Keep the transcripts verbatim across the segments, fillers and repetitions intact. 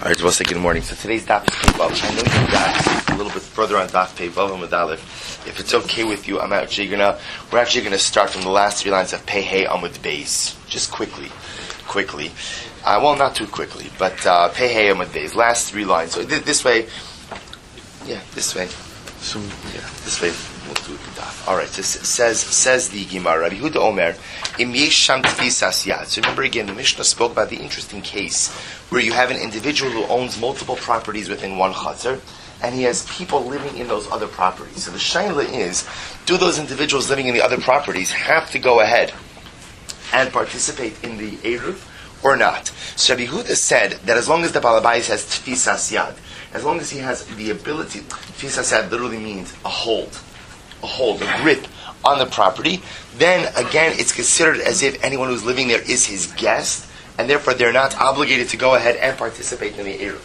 All right, we'll say good morning. So today's Daf Pei Vav. I know you got a little bit further on Daf Pei Vav and with Aleph. If it's okay with you, I'm actually gonna we're actually gonna start from the last three lines of Pei Hey Amud Beis, just quickly, quickly. Uh, well, not too quickly, but uh, Pei Hey Amud Beis, last three lines. So th- this way, yeah, this way. So yeah, this way we'll do the Daf. All right. So says says the Gemara, Rabbi Yehuda Omer, Im yesh sham tfisas yad. So remember again, the Mishnah spoke about the interesting case where you have an individual who owns multiple properties within one chutzner, and he has people living in those other properties. So the shaila is, do those individuals living in the other properties have to go ahead and participate in the Eruv or not? So Rabbi Yehuda said that as long as the Balabais has tfisas yad, as long as he has the ability, tfisas yad literally means a hold, a hold, a grip on the property, then again it's considered as if anyone who's living there is his guest, and therefore they're not obligated to go ahead and participate in the Eruv.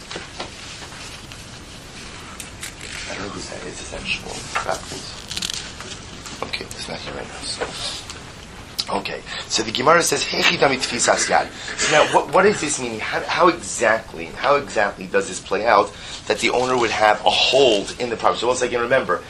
I don't know whose that is. Is that Shmuel? Backwards. Okay, it's not here right now. So. Okay, so the Gemara says, "Hechidami tfisas yad." So now, what, what does this mean? How, how exactly, how exactly does this play out that the owner would have a hold in the property? So once again, remember,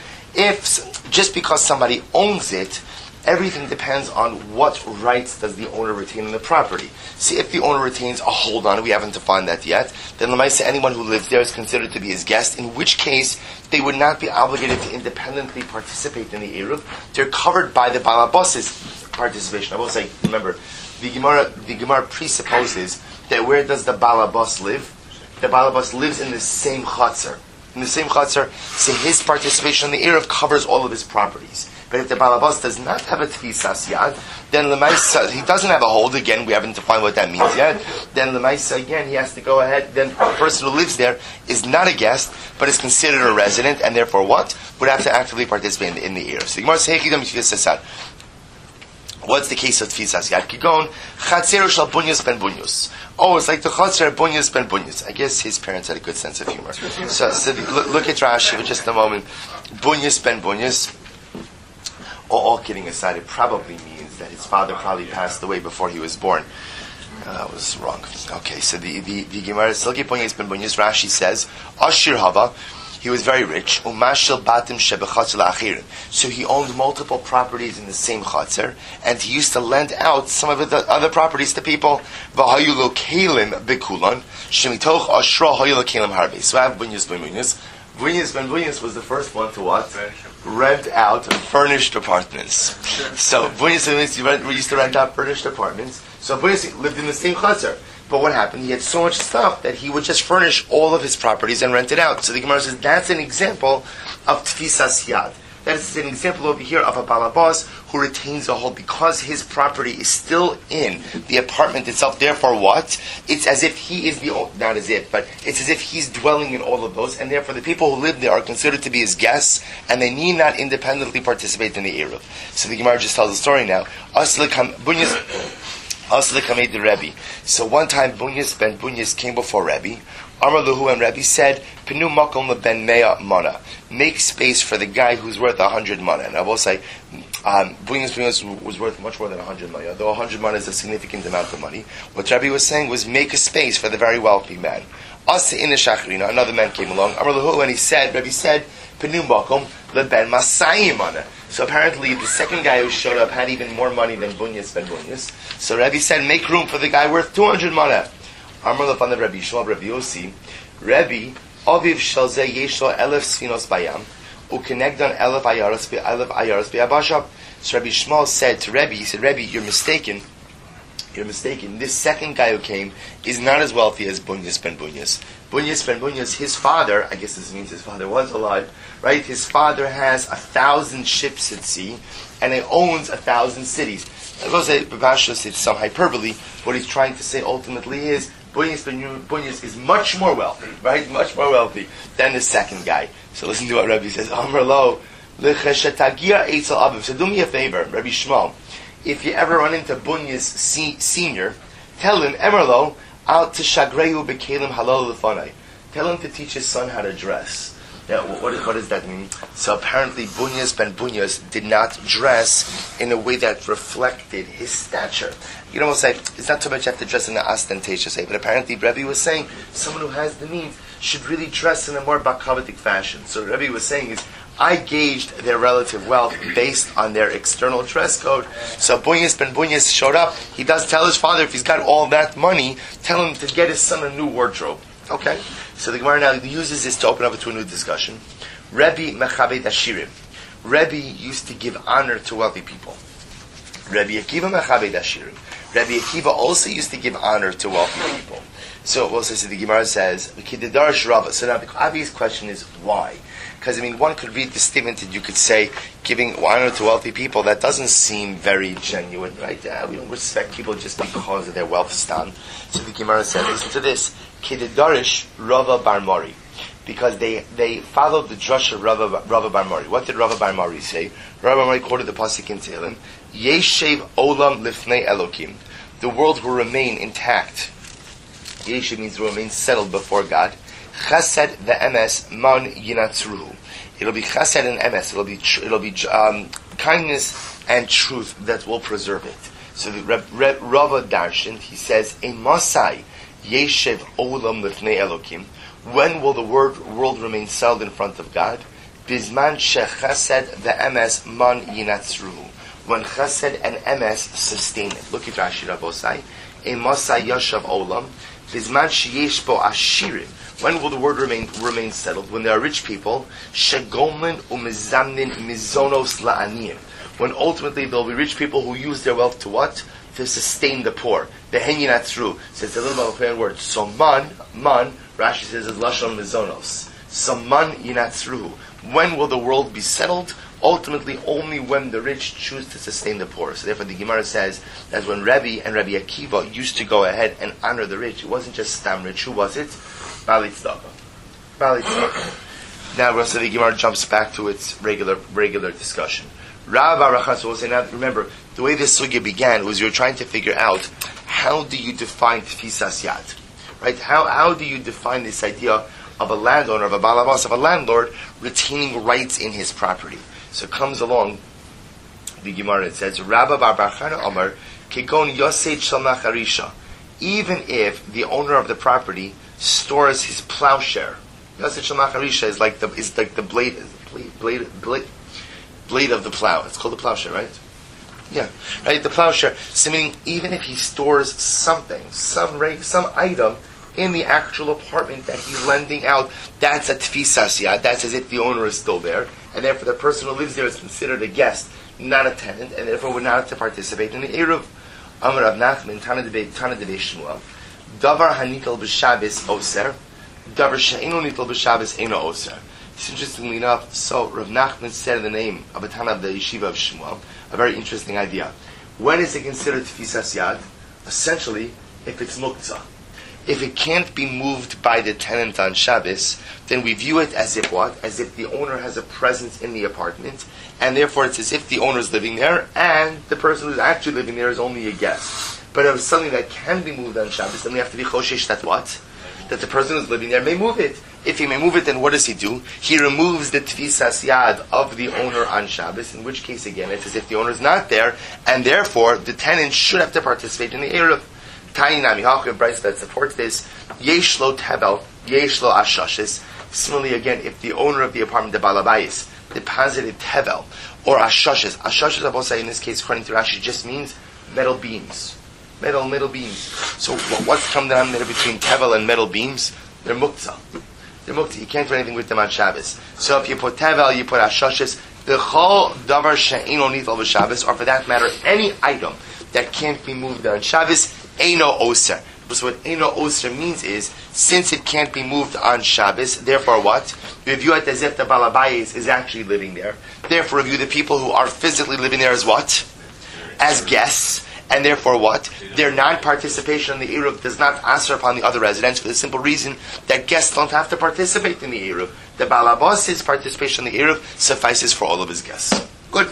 if just because somebody owns it, everything depends on what rights does the owner retain in the property. See, if the owner retains a hold on it, we haven't defined that yet, then Lamaisa, anyone who lives there is considered to be his guest, in which case they would not be obligated to independently participate in the Eruv. They're covered by the Balabos's participation. I will say, remember, the Gemara, the Gemara presupposes that where does the Balabos live? The Balabos lives in the same chutzner. In the same chutzner, so his participation in the Eruv covers all of his properties. But if the Balabas does not have a tfisas yad, then Lemaisa, he doesn't have a hold, again, we haven't defined what that means yet, then Lemaisa, again, he has to go ahead, then the person who lives there is not a guest, but is considered a resident, and therefore what? Would have to actively participate in the, in the Eruv. So the Gemara says, Hechidam tfisas yad. What's the case of tfisas yad? Kigon, Chatzero shal bunyas ben bunyus. Oh, it's like the Chatzero bunyas ben bunyas. I guess his parents had a good sense of humor. So, so the, look, look at Rashi for just a moment. Bunyas ben bunyas. All, all kidding aside, it probably means that his father probably passed away before he was born. Uh, that was wrong. Okay, so the the, the Gemara Silki Bunyas ben Bunyas, Rashi says, Ashir Hava, he was very rich. Umashil batim shebechatzer la'achirim. So he owned multiple properties in the same chatzer, and he used to lend out some of the other properties to people. V'hayu lo kelim bekulan shemitoch ashra hayu lo kelim harbe. So I have Bunyas ben Bunyas. Bunyas ben Bunyas was the first one to what? Rent out furnished apartments. So Bunyas ben Bunyas used to rent out furnished apartments. So Bunyas lived in the same chutzner. But what happened? He had so much stuff that he would just furnish all of his properties and rent it out. So the Gemara says that's an example of tfisas yad. That is an example over here of a balabas who retains a hold because his property is still in the apartment itself. Therefore, what? It's as if he is the not as if, but it's as if he's dwelling in all of those, and therefore the people who live there are considered to be his guests, and they need not independently participate in the Eruv. So the Gemara just tells the story now. the Rebbe. So one time Bunyas ben Bunyas came before Rebbe. Amar Luhu, and Rebbe said, Pinu makom ben mea mana. Make space for the guy who's worth a hundred mana. And I will say, um, Bunyas Bunyas was worth much more than a hundred mana. Though a hundred mana is a significant amount of money. What Rebbe was saying was, make a space for the very wealthy man. Asa in the Shachrina, another man came along. Amar Luhu, and he said, Rebbe said, Pinu makom ben masai mana. So apparently the second guy who showed up had even more money than Bunyas ben Bunyas. So Rebbe said, make room for the guy worth two hundred mana. Amar Lefan of Rebbe Yishmael, Rebbe Yossi, Rebbe, Aviv Shalzeh Yeshlo Elef Sfinos Bayam, Ukenegdan Elef Ayaros Elef Ayaros Be'abashab. So Rebbe Yishmael said to Rebbe, he said, Rebbe, you're mistaken. You're mistaken. This second guy who came is not as wealthy as Bunyas ben Bunyas. Bunyas ben Bunyas, his father, I guess this means his father was alive, right? His father has a thousand ships at sea, and he owns a thousand cities. I will say, Babashos, it's some hyperbole. What he's trying to say ultimately is, Bunyas ben Bunyas is much more wealthy, right? Much more wealthy than the second guy. So listen to what Rebbe says. Amar lo, l'cheshatagia eitzel aviv. So do me a favor, Rebbe Shmuel. If you ever run into Bunyas senior, tell him, Amar lo, out to shagreu bekelim halal lefanai. Tell him to teach his son how to dress. Now, what, what does that mean? So apparently, Bunyas ben Bunyas did not dress in a way that reflected his stature. You know, we'll say it's not so much you have to dress in an ostentatious way, but apparently, Rebbe was saying someone who has the means should really dress in a more bakavatic fashion. So Rebbe was saying is, I gauged their relative wealth based on their external dress code. So Bunyas ben Bunyas showed up. He does tell his father, if he's got all that money, tell him to get his son a new wardrobe. Okay? So the Gemara now uses this to open up to a new discussion. Rebbe mechabed ashirim. Rebbe used to give honor to wealthy people. Rebbe Akiva mechabed ashirim. Rebbe Akiva also used to give honor to wealthy people. So also so the Gemara says, Kididarish Rava. So now the obvious question is why? Because I mean, one could read the statement and you could say, giving honor to wealthy people, that doesn't seem very genuine, right? Uh, we don't respect people just because of their wealth stand. So the Gemara said, listen to this, Kididarish Rava Bar Mori. Because they, they followed the drush of Rava, Rava Bar Mori. What did Rava Bar Mori say? Rava Bar Mori quoted the pasuk in Tehillim, Yeshev Olam Lifnei Elokim. The world will remain intact. Yeshev means will remain settled before God. Chesed ve'emes man yinatzruhu. It'll be chesed and emes. It'll be tr- it'll be um, kindness and truth that will preserve it. So the Reb, Reb, Rava Darshan, he says, Emasai yeshev olam lifnei Elokim. When will the word, world remain settled in front of God? Bizman shechesed ve'emes man yinatzruhu. When chesed and emes sustain it. Look at Rashi Rabosai. Emasai yashav olam. Bizman sheyesh bo ashirim. When will the word remain remain settled? When there are rich people, shegomlin umizamnin mizonos la'aniyim. When ultimately there will be rich people who use their wealth to what? To sustain the poor. Behen yinatzru. So it's a little bit of a plain word. So man, man, Rashi says is lashon mizonos. So man yinatzru. When will the world be settled? Ultimately, only when the rich choose to sustain the poor. So therefore, the Gemara says that when Rebbe and Rebbe Akiva used to go ahead and honor the rich, it wasn't just stam rich. Who was it? Bali Tzedakah. Bali Tzedakah. Now, so the Gemara jumps back to its regular regular discussion. Rav Arachas will say, now remember, the way this sugya began was you were trying to figure out how do you define tfisas yad, right? How how do you define this idea of a landowner, of a balabas, of a landlord retaining rights in his property? So it comes along the Gemara. It says, Rabba Bar Bar Chana Omer Kegon Yosei Shalmach Harisha. Even if the owner of the property stores his plowshare, Yosei Shalmach Harisha is like the is like the blade blade blade blade, blade of the plow. It's called the plowshare, right? Yeah, right. The plowshare. So meaning, even if he stores something, some reg, some item in the actual apartment that he's lending out, that's a tfisas yad. That's as if the owner is still there, and therefore the person who lives there is considered a guest, not a tenant, and therefore would not have to participate in the eruv. Amar Rav Nachman, Tana Debei Tana Debei Shmuel, Davar hanitel b'Shabbos oser, Davar she'eno nitel b'Shabbos eno oser. Interestingly enough, so Rav Nachman said in the name of a Tana of the Yeshiva of Shmuel, a very interesting idea. When is it considered tfisas yad? Essentially, if it's muktzah. If it can't be moved by the tenant on Shabbos, then we view it as if what? As if the owner has a presence in the apartment, and therefore it's as if the owner is living there, and the person who's actually living there is only a guest. But if it's something that can be moved on Shabbos, then we have to be choshesh that what? That the person who's living there may move it. If he may move it, then what does he do? He removes the tfisas yad of the owner on Shabbos, in which case, again, it's as if the owner is not there, and therefore the tenant should have to participate in the eruv. Tiny Nami Hachu Bryce that supports this. Yeshlo Tevel, Yeshlo Ashashes. Similarly, again, if the owner of the apartment, the Balabayis, deposited Tevel or Ashashes, Ashashes Abosai in this case, according to Rashi, just means metal beams, metal metal beams. So what's come down there between Tevel and metal beams? They're muktzah. They're muktzah. You can't do anything with them on Shabbos. So if you put Tevel, you put Ashashes. The chol davar she'eno nitel b'Shabbos, or for that matter, any item that can't be moved on Shabbos. Eino Oser. So what Eino Oser means is, since it can't be moved on Shabbos, therefore what? You view it as if the Balabayis is actually living there. Therefore view the people who are physically living there as what? As guests. And therefore what? Their non-participation in the eruv does not answer upon the other residents for the simple reason that guests don't have to participate in the eruv. The Balabas's participation in the eruv suffices for all of his guests. Good.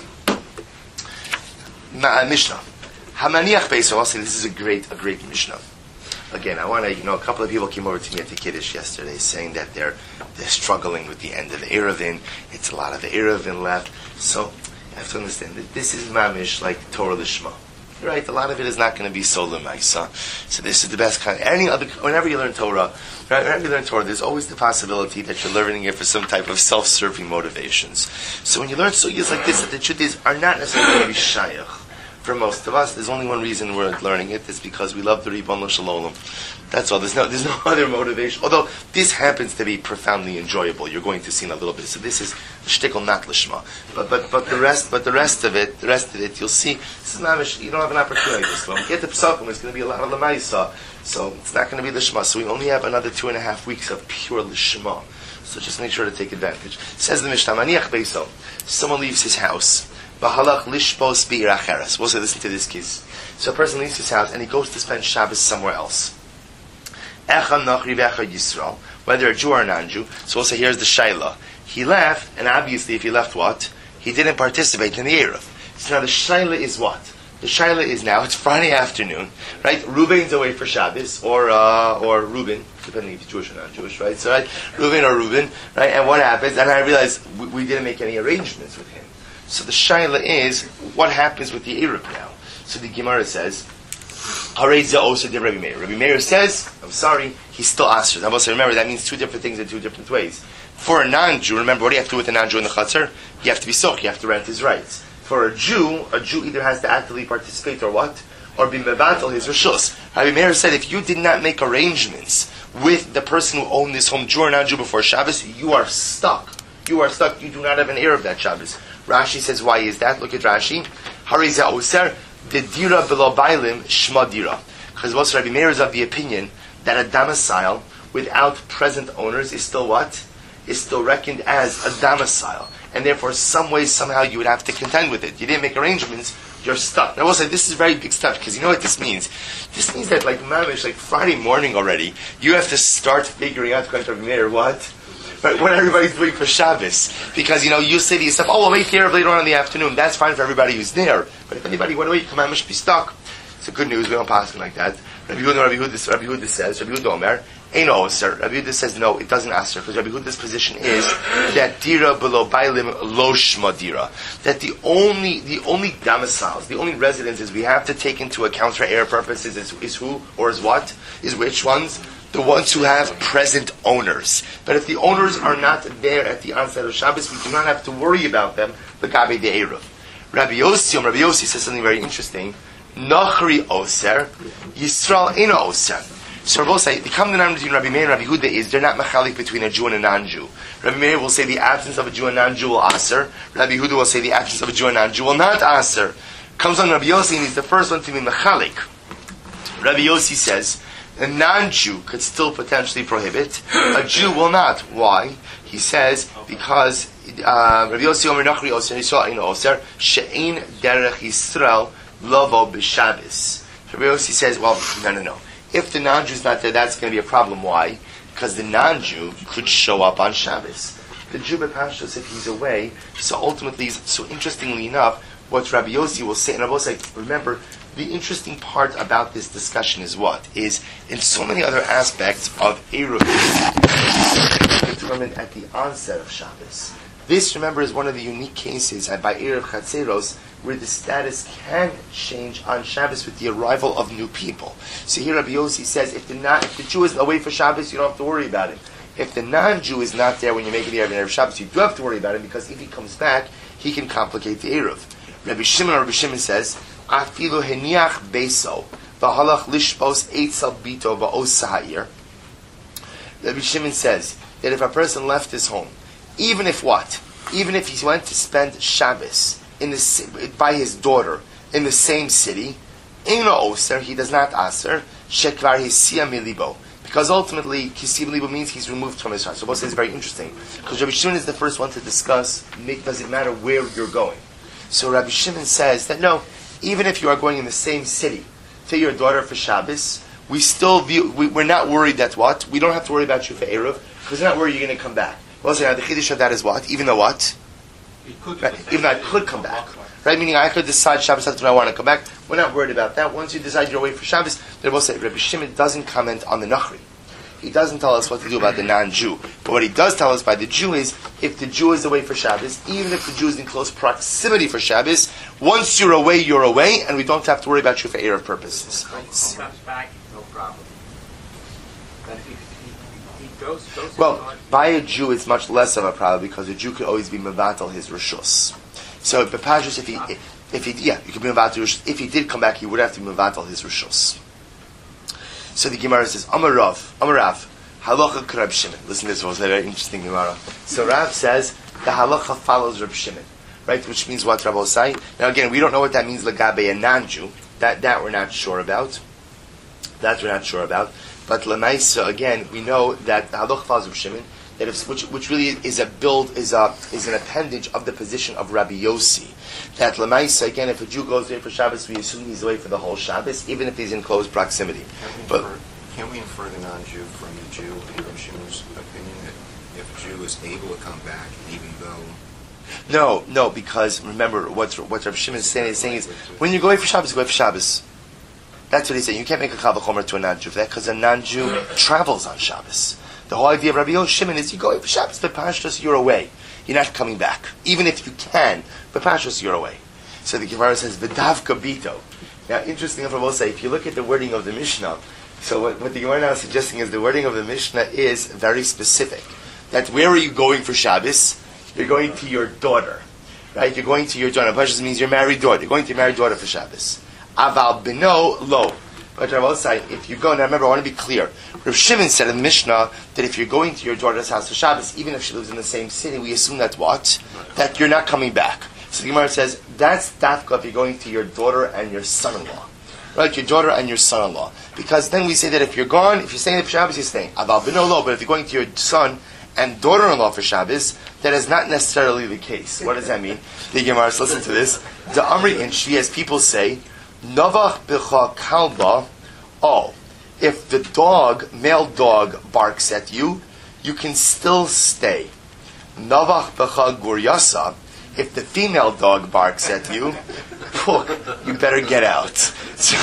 Ma- uh, Mishnah. Hamaniach Beis, I'll say this is a great, a great Mishnah. again, I want to, you know, a couple of people came over to me at the Kiddush yesterday saying that they're they're struggling with the end of Eruvin. It's a lot of Eruvin left. So you have to understand that this is mamish like Torah Lishma. Right, a lot of it is not going to be so lemaisa. So this is the best kind. Any other, whenever you learn Torah, right, whenever you learn Torah, there's always the possibility that you're learning it for some type of self-serving motivations. So when you learn sugyas like this, that the truth is are not necessarily going to be shayach. For most of us, there's only one reason we're learning it. It's because we love the Ribbon Shalom. That's all. There's no, there's no other motivation. Although this happens to be profoundly enjoyable. You're going to see in a little bit. So this is shtickle not lishma. But but but the rest, but the rest of it, the rest of it, you'll see. This is not. You don't have an opportunity like this. When we get to Psakim, it's going to be a lot of lemaisa. So it's not going to be lishma. So we only have another two and a half weeks of pure lishma. So just make sure to take advantage. Says the Mishnah, Maniach Beiso. Someone leaves his house. Bahalach lishpos bi'ir acheres. We'll say, listen to this case. So a person leaves his house and he goes to spend Shabbos somewhere else. Echa nachri ve'echa Yisrael, whether a Jew or a non-Jew. So we'll say, here's the Shaila. He left, and obviously if he left what? He didn't participate in the Eruv. So now the Shaila is what? The Shaila is now, it's Friday afternoon, right? Reuben's away for Shabbos, or uh, or Reuben, depending if he's Jewish or not Jewish, right? So right, Reuben or Reuben, right? And what happens? And I realize we, we didn't make any arrangements with him. So the shaila is, what happens with the Eruv now? So the Gemara says, Hareza also did Rabbi Meir. Rabbi Meir says, I'm sorry, he's still Asher. Now, also remember, that means two different things in two different ways. For a non-Jew, remember, what do you have to do with a non-Jew in the Chatzar? You have to be soch, you have to rent his rights. For a Jew, a Jew either has to actively participate or what? Or be mevatel his rishus. Rabbi Meir said, if you did not make arrangements with the person who owned this home, Jew or non-Jew, before Shabbos, you are stuck. You are stuck. You do not have an Eruv that Shabbos. Rashi says, why is that? Look at Rashi. Hariza Oser, the dira below bailim, shma dira. Because most Rabbi Meir is of the opinion that a domicile without present owners is still what? Is still reckoned as a domicile. And therefore, some way, somehow, you would have to contend with it. You didn't make arrangements, you're stuck. Now, I will say, this is very big stuff, because you know what this means? This means that, like, mamish, like Friday morning already, you have to start figuring out, according to Rabbi Meir, what? Right, what everybody's doing for Shabbos. Because, you know, you say to yourself, oh, we'll wait here later on in the afternoon. That's fine for everybody who's there. But if anybody went away, come on, should be stuck. It's a good news, we don't pass it like that. Rabbi Yehuda, Rabbi Yehuda, Rabbi Yehuda says, Rabbi Yehuda Omer, ain't oser. Rabbi Yehuda says, no, it doesn't answer. Because Rabbi Yehuda's position is that dira below bailim lo shma dira. That the only, the only domiciles, the only residences we have to take into account for air purposes is, is who, or is what? Is which ones? The ones who have present owners. But if the owners are not there at the onset of Shabbos, we do not have to worry about them. The Gabe de Eruv. Rabbi Yossi, Rabbi Yossi says something very interesting. Nachri oser, Yisrael ina oser. So we'll say the common denominator between Rabbi Meir and Rabbi Yehuda is they're not machalik between a Jew and a non-Jew. Rabbi Meir will say the absence of a Jew and non-Jew will aser. Rabbi Yehuda will say the absence of a Jew and non-Jew will not aser. Comes on Rabbi Yossi and he's the first one to be machalik. Rabbi Yossi says, a non-Jew could still potentially prohibit. A Jew will not. Why? He says, because uh, Rabbi Yossi Omer Nachri Oser Yisrael Ein Oser She'ein Derech Yisrael Lovo B'Shabbos. Rabbi Yossi says, well, no, no, no. If the non-Jew is not there, that's going to be a problem. Why? Because the non-Jew could show up on Shabbos. The Jew B'Pashtos, if he's away, so ultimately, so interestingly enough, what Rabbi Yossi will say, and I will say, remember, the interesting part about this discussion is what? Is in so many other aspects of Eruv determined at the onset of Shabbos. This, remember, is one of the unique cases by Eruv Chatzeros where the status can change on Shabbos with the arrival of new people. So here Rabbi Yossi says, if the, non, if the Jew is away for Shabbos, you don't have to worry about it. If the non-Jew is not there when you make the Eruv of Shabbos, you do have to worry about it because if he comes back, he can complicate the Eruv. Rabbi Shimon, Rabbi Shimon says, Afilu heniach beso v'halach lishpos eitzel bito v'os sahir. Rabbi Shimon says that if a person left his home, even if what, even if he went to spend Shabbos in the by his daughter in the same city, eino oser, he does not aser shekvar hisia milibo, because ultimately hisia milibo means he's removed from his heart. So both says very interesting because Rabbi Shimon is the first one to discuss. Make, does it matter where you're going? So Rabbi Shimon says that no. Even if you are going in the same city to your daughter for Shabbos, we still view, we, we're not worried that what? We don't have to worry about you for Eruv, because we're not worried you're going to come back. Well, so now the Chiddush of that is what? Even though what? Could right? Even though I could come back. Right? Meaning I could decide Shabbos after I want to come back. We're not worried about that. Once you decide you're away for Shabbos, they're both say Rabbi Shimon doesn't comment on the Nachri. He doesn't tell us what to do about the non-Jew. But what he does tell us by the Jew is, if the Jew is away for Shabbos, even if the Jew is in close proximity for Shabbos, once you're away, you're away, and we don't have to worry about you for Erev purposes. Comes back, no problem. But if he, he, he goes, goes Well, by a Jew, it's much less of a problem because a Jew could always be mevatel his rishus. So, Bepashus, if he, if he, yeah, you could be mevatel rishus. If he did come back, he would have to be mevatel his rishus. So the Gemara says, Amar Rav, Amar Rav, halacha k'Rab Shimon. Listen to this, was a very interesting Gemara. So Rav says the halacha follows Rab Shimon, right? Which means what Rav say. Now again, we don't know what that means legabe a non-Jew. That that we're not sure about. That we're not sure about. But lemaisa, again, we know that the halacha follows Rab Shimon. That if, which which really is a build is a is an appendage of the position of Rabbi Yossi. That lemaisa, again, if a Jew goes away for Shabbos, we assume he's away for the whole Shabbos, even if he's in close proximity. Can we but infer, can we infer the non-Jew from the Jew in Rabbi Shimon's opinion that if a Jew is able to come back, even though no, no, because remember what what Rabbi Shimon is saying is saying is when you go away for Shabbos, go away for Shabbos. That's what he's saying. You can't make a kavachomer to a non-Jew for that because a non-Jew travels on Shabbos. The whole idea of Rabbi Yoshimon is you go away for Shabbos, but Pashtus, you're away. You're not coming back. Even if you can, but Pashtus, you're away. So the Gemara says, V'davka bito. Now, interesting enough, I will say, if you look at the wording of the Mishnah, so what, what the Gemara now is suggesting is the wording of the Mishnah is very specific. That where are you going for Shabbos? You're going to your daughter. Right? You're going to your daughter. Pashtus means your married daughter. You're going to your married daughter for Shabbos. Aval bino lo. But I will say, if you go, now remember, I want to be clear. Rav Shimon said in the Mishnah that if you're going to your daughter's house for Shabbos, even if she lives in the same city, we assume that what? That you're not coming back. So the Gemara says, that's dafka if you're going to your daughter and your son-in-law. Right? Your daughter and your son-in-law. Because then we say that if you're gone, if you're staying for Shabbos, you're staying. Aval b'no lo, but if you're going to your son and daughter-in-law for Shabbos, that is not necessarily the case. What does that mean? The Gemara says, listen to this. The Amri and Shvi, as people say, Novach b'cha kalba. Oh, if the dog, male dog, barks at you, you can still stay. Novach b'cha guryasa. If the female dog barks at you, you better get out. So,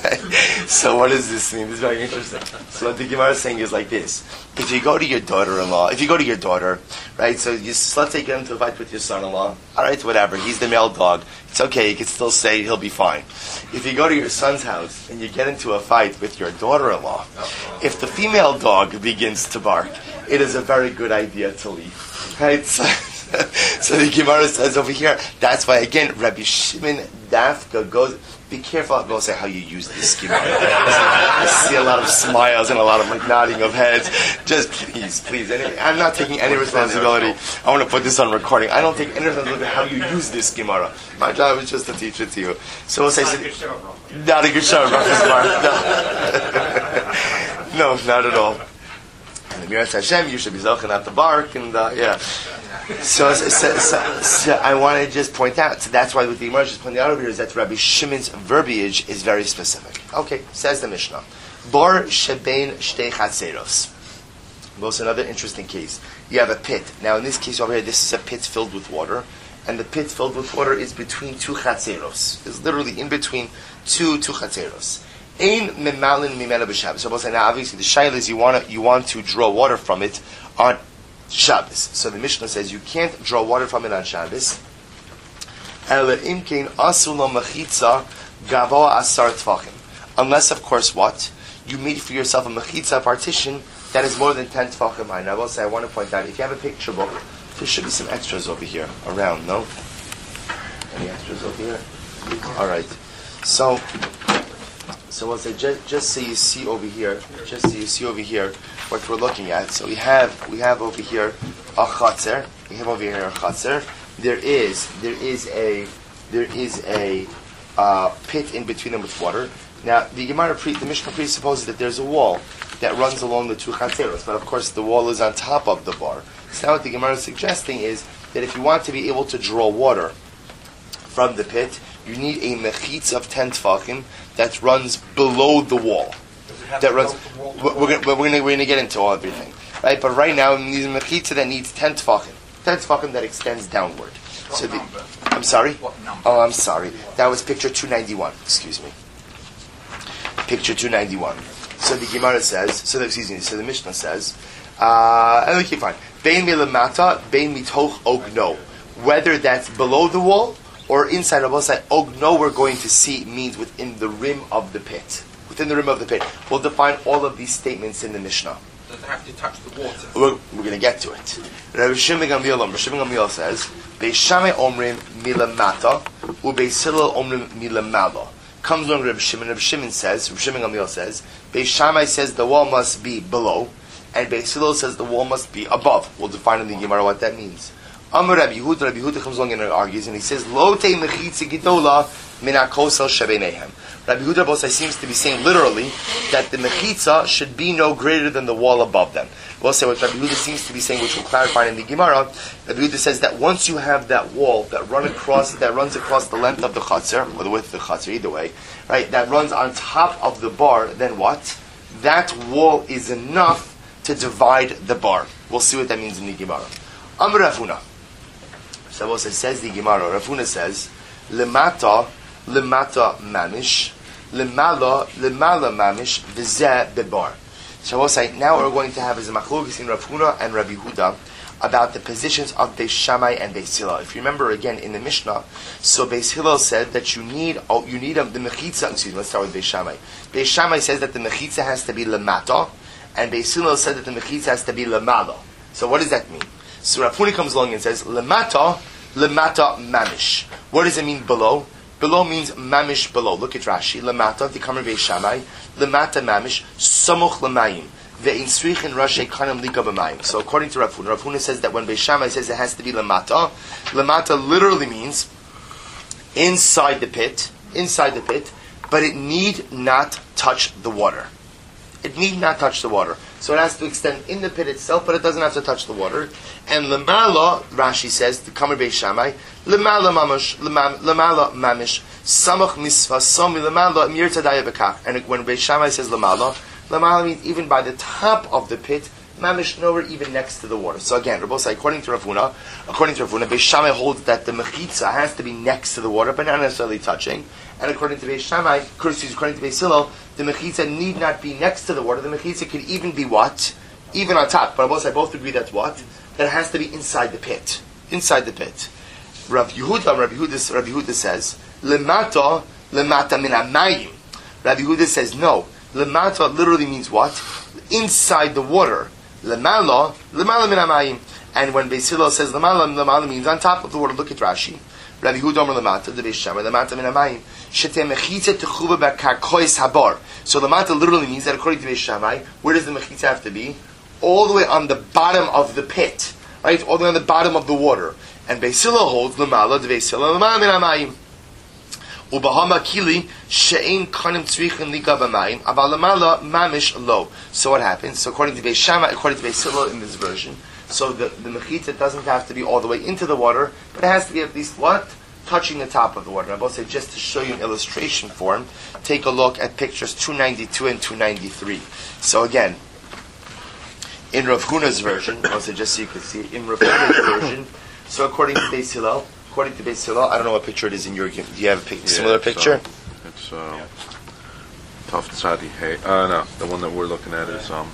so what does this mean? This is very interesting. So what the Gemara is saying is like this. If you go to your daughter-in-law, if you go to your daughter, right, so you, let's say you get into a fight with your son-in-law, all right, whatever, he's the male dog, it's okay, you can still say he'll be fine. If you go to your son's house and you get into a fight with your daughter-in-law, if the female dog begins to bark, it is a very good idea to leave. Right? So, so the Gemara says over here, that's why, again, Rabbi Shimon Dafka goes, be careful, I will say how you use this Gemara. I see a lot of smiles and a lot of like nodding of heads. Just please, please. Any, I'm not taking any responsibility. I want to put this on recording. I don't take any responsibility how you use this Gemara. My job is just to teach it to you. So we'll say, not a good show, no, no, not at all. And the Gemara says, Hashem, you should be zoching at the bark, and uh, yeah. So, so, so, so I want to just point out, so that's why what the Gemara is just pointing out over here is that Rabbi Shimon's verbiage is very specific. Okay, says the Mishnah. Bar shebein shtei chatzeros. Also another interesting case. You have a pit. Now in this case over here, this is a pit filled with water. And the pit filled with water is between two chatzeros. It's literally in between two, two chatzeros. Ein memalin mimena b'Shabbos. So we'll say, now obviously the shaila is you want to, you want to draw water from it on Shabbos. So the Mishnah says you can't draw water from it on Shabbos. Unless, of course, what? You made for yourself a mechitza partition that is more than ten tefachim high. Now I will say, I want to point out, if you have a picture book, there should be some extras over here, around, no? Any extras over here? Alright. So, so we'll say, just, just so you see over here, just so you see over here, what we're looking at. So we have we have over here a chatzer. We have over here a chatzer. There is there is a there is a uh, pit in between them with water. Now the Gemara pre, the Mishnah presupposes that there's a wall that runs along the two chatzeros, but of course the wall is on top of the bar. So now what the Gemara is suggesting is that if you want to be able to draw water from the pit, you need a mechitz of ten tefachim that runs below the wall. That runs. We're going we're we're to get into all everything, right? But right now, we need a mechitza that needs ten tefachim, ten tefachim that extends downward. So the, I'm sorry? What number? Oh, I'm sorry. That was picture two ninety-one. Excuse me. Picture two ninety-one. So the Gemara says, so the, excuse me, so the Mishnah says, uh, okay, fine. Bein milamata, bein mitoch ogno. Whether that's below the wall or inside of us, ogno we're going to see means within the rim of the pit. Within the rim of the pit. We'll define all of these statements in the Mishnah. Does it have to touch the water? We're, we're going to get to it. Rabbi Shimon Gamliel, Rabbi Shimon Gamliel says, Beis Shammai omrim milamata, uBeis Hillel omrim milamala. Comes along Rabbi Shimon. Rabbi Shimon says, Rabbi Shimon Gamliel says, Beis Shammai says the wall must be below, and Beis Hillel says the wall must be above. We'll define in the Gemara what that means. Amar Rabbi Yehuda, Rabbi Yehuda comes along and argues, and he says, Lo te mechitzi gidola min hakosel shebeneihem. Rabbi Yehuda Bosai seems to be saying literally that the mechitza should be no greater than the wall above them. We'll say what Rabbi Yehuda seems to be saying, which we'll clarify in the Gemara. Rabbi Yehuda says that once you have that wall that run across, that runs across the length of the chatzar, or the width of the chatzar, either way, right, that runs on top of the bar, then what? That wall is enough to divide the bar. We'll see what that means in the Gemara. Amar Rav Huna. So it says the Gemara, Rav Huna says, Lemata, lemata mamish, lemala, lemala mamish, v'zeh bebar. So we'll say, now we're going to have as a machlokes in Rav Huna and Rabbi Yehuda about the positions of Beis Shammai and Beis Hillel. If you remember again in the Mishnah, so Beis Hillel said that you need, oh, you need um, the mechitza, excuse me, let's start with Beis Shammai. Beis Shammai says that the mechitza has to be lemata, and Beis Hillel said that the mechitza has to be lemala. So what does that mean? So Rav Huna comes along and says, lemata, lemata mamish. What does it mean below? Below means mamish below. Look at Rashi. Lemata, the Kamer Beis Shammai. Lemata mamish, samuch lemayim. Ve'in srichin rashi kanam lika b'mayim. So according to Rav Huna, Rav Huna says that when Beis Shammai says it has to be lemata, lemata literally means inside the pit, inside the pit, but it need not touch the water. It need not touch the water. So it has to extend in the pit itself, but it doesn't have to touch the water. And lemala, Rashi says, the Kamer Beis Shammai, lemala mamish, lemala mamish, samach misva somi lemala mir tadaya bekach. And when Beis Shammai says lemala, lemala means even by the top of the pit, mamish nowhere even next to the water. So again, Rabbi, according to Rav Huna, according to Rav Huna, Beis Shammai holds that the mechitza has to be next to the water, but not necessarily touching. And according to Beis Shammai, according to Beis Hillel, the mechitza need not be next to the water. The mechitza could even be what? Even on top. But both I both agree that what? That it has to be inside the pit. Inside the pit. Rav Yehuda, Rav Yehuda, Rav Yehuda says, Lemata, lemata min hamayim. Rav Yehuda says, no. Lemata literally means what? Inside the water. Lemala, lemala min hamayim. And when Beis Hillel says lemala, lemala means on top of the water. Look at Rashi. Rabbi Yehuda Omer lemata, the Beis Shammai, lemata min hamayim. Shete mechitza techuva b'karkois habar. So lemata literally means that according to Beis Shammai, where does the mechitza have to be? All the way on the bottom of the pit, right? All the way on the bottom of the water. And Beis Hillel holds lemala, the Beis Hillel lemala min hamayim. Ubahama kili she'ein kanim tzrichin liga b'mayim, aval lemala mamish lo. So what happens? So according to Beis Shammai, according to Beis Hillel in this version, so the, the mechitza doesn't have to be all the way into the water, but it has to be at least what? Touching the top of the water. I will say, just to show you an illustration form, take a look at pictures two ninety-two and two ninety-three. So again, in Rav Huna's version, I'll say just so you can see, in Rav Huna's version, so according to Beis Hillel, according to Beis Hillel, I don't know what picture it is in your, do you have a pic- yeah, similar it's, picture? Uh, it's um, Tough Tzadi Hey. Uh, no, the one that we're looking at is um.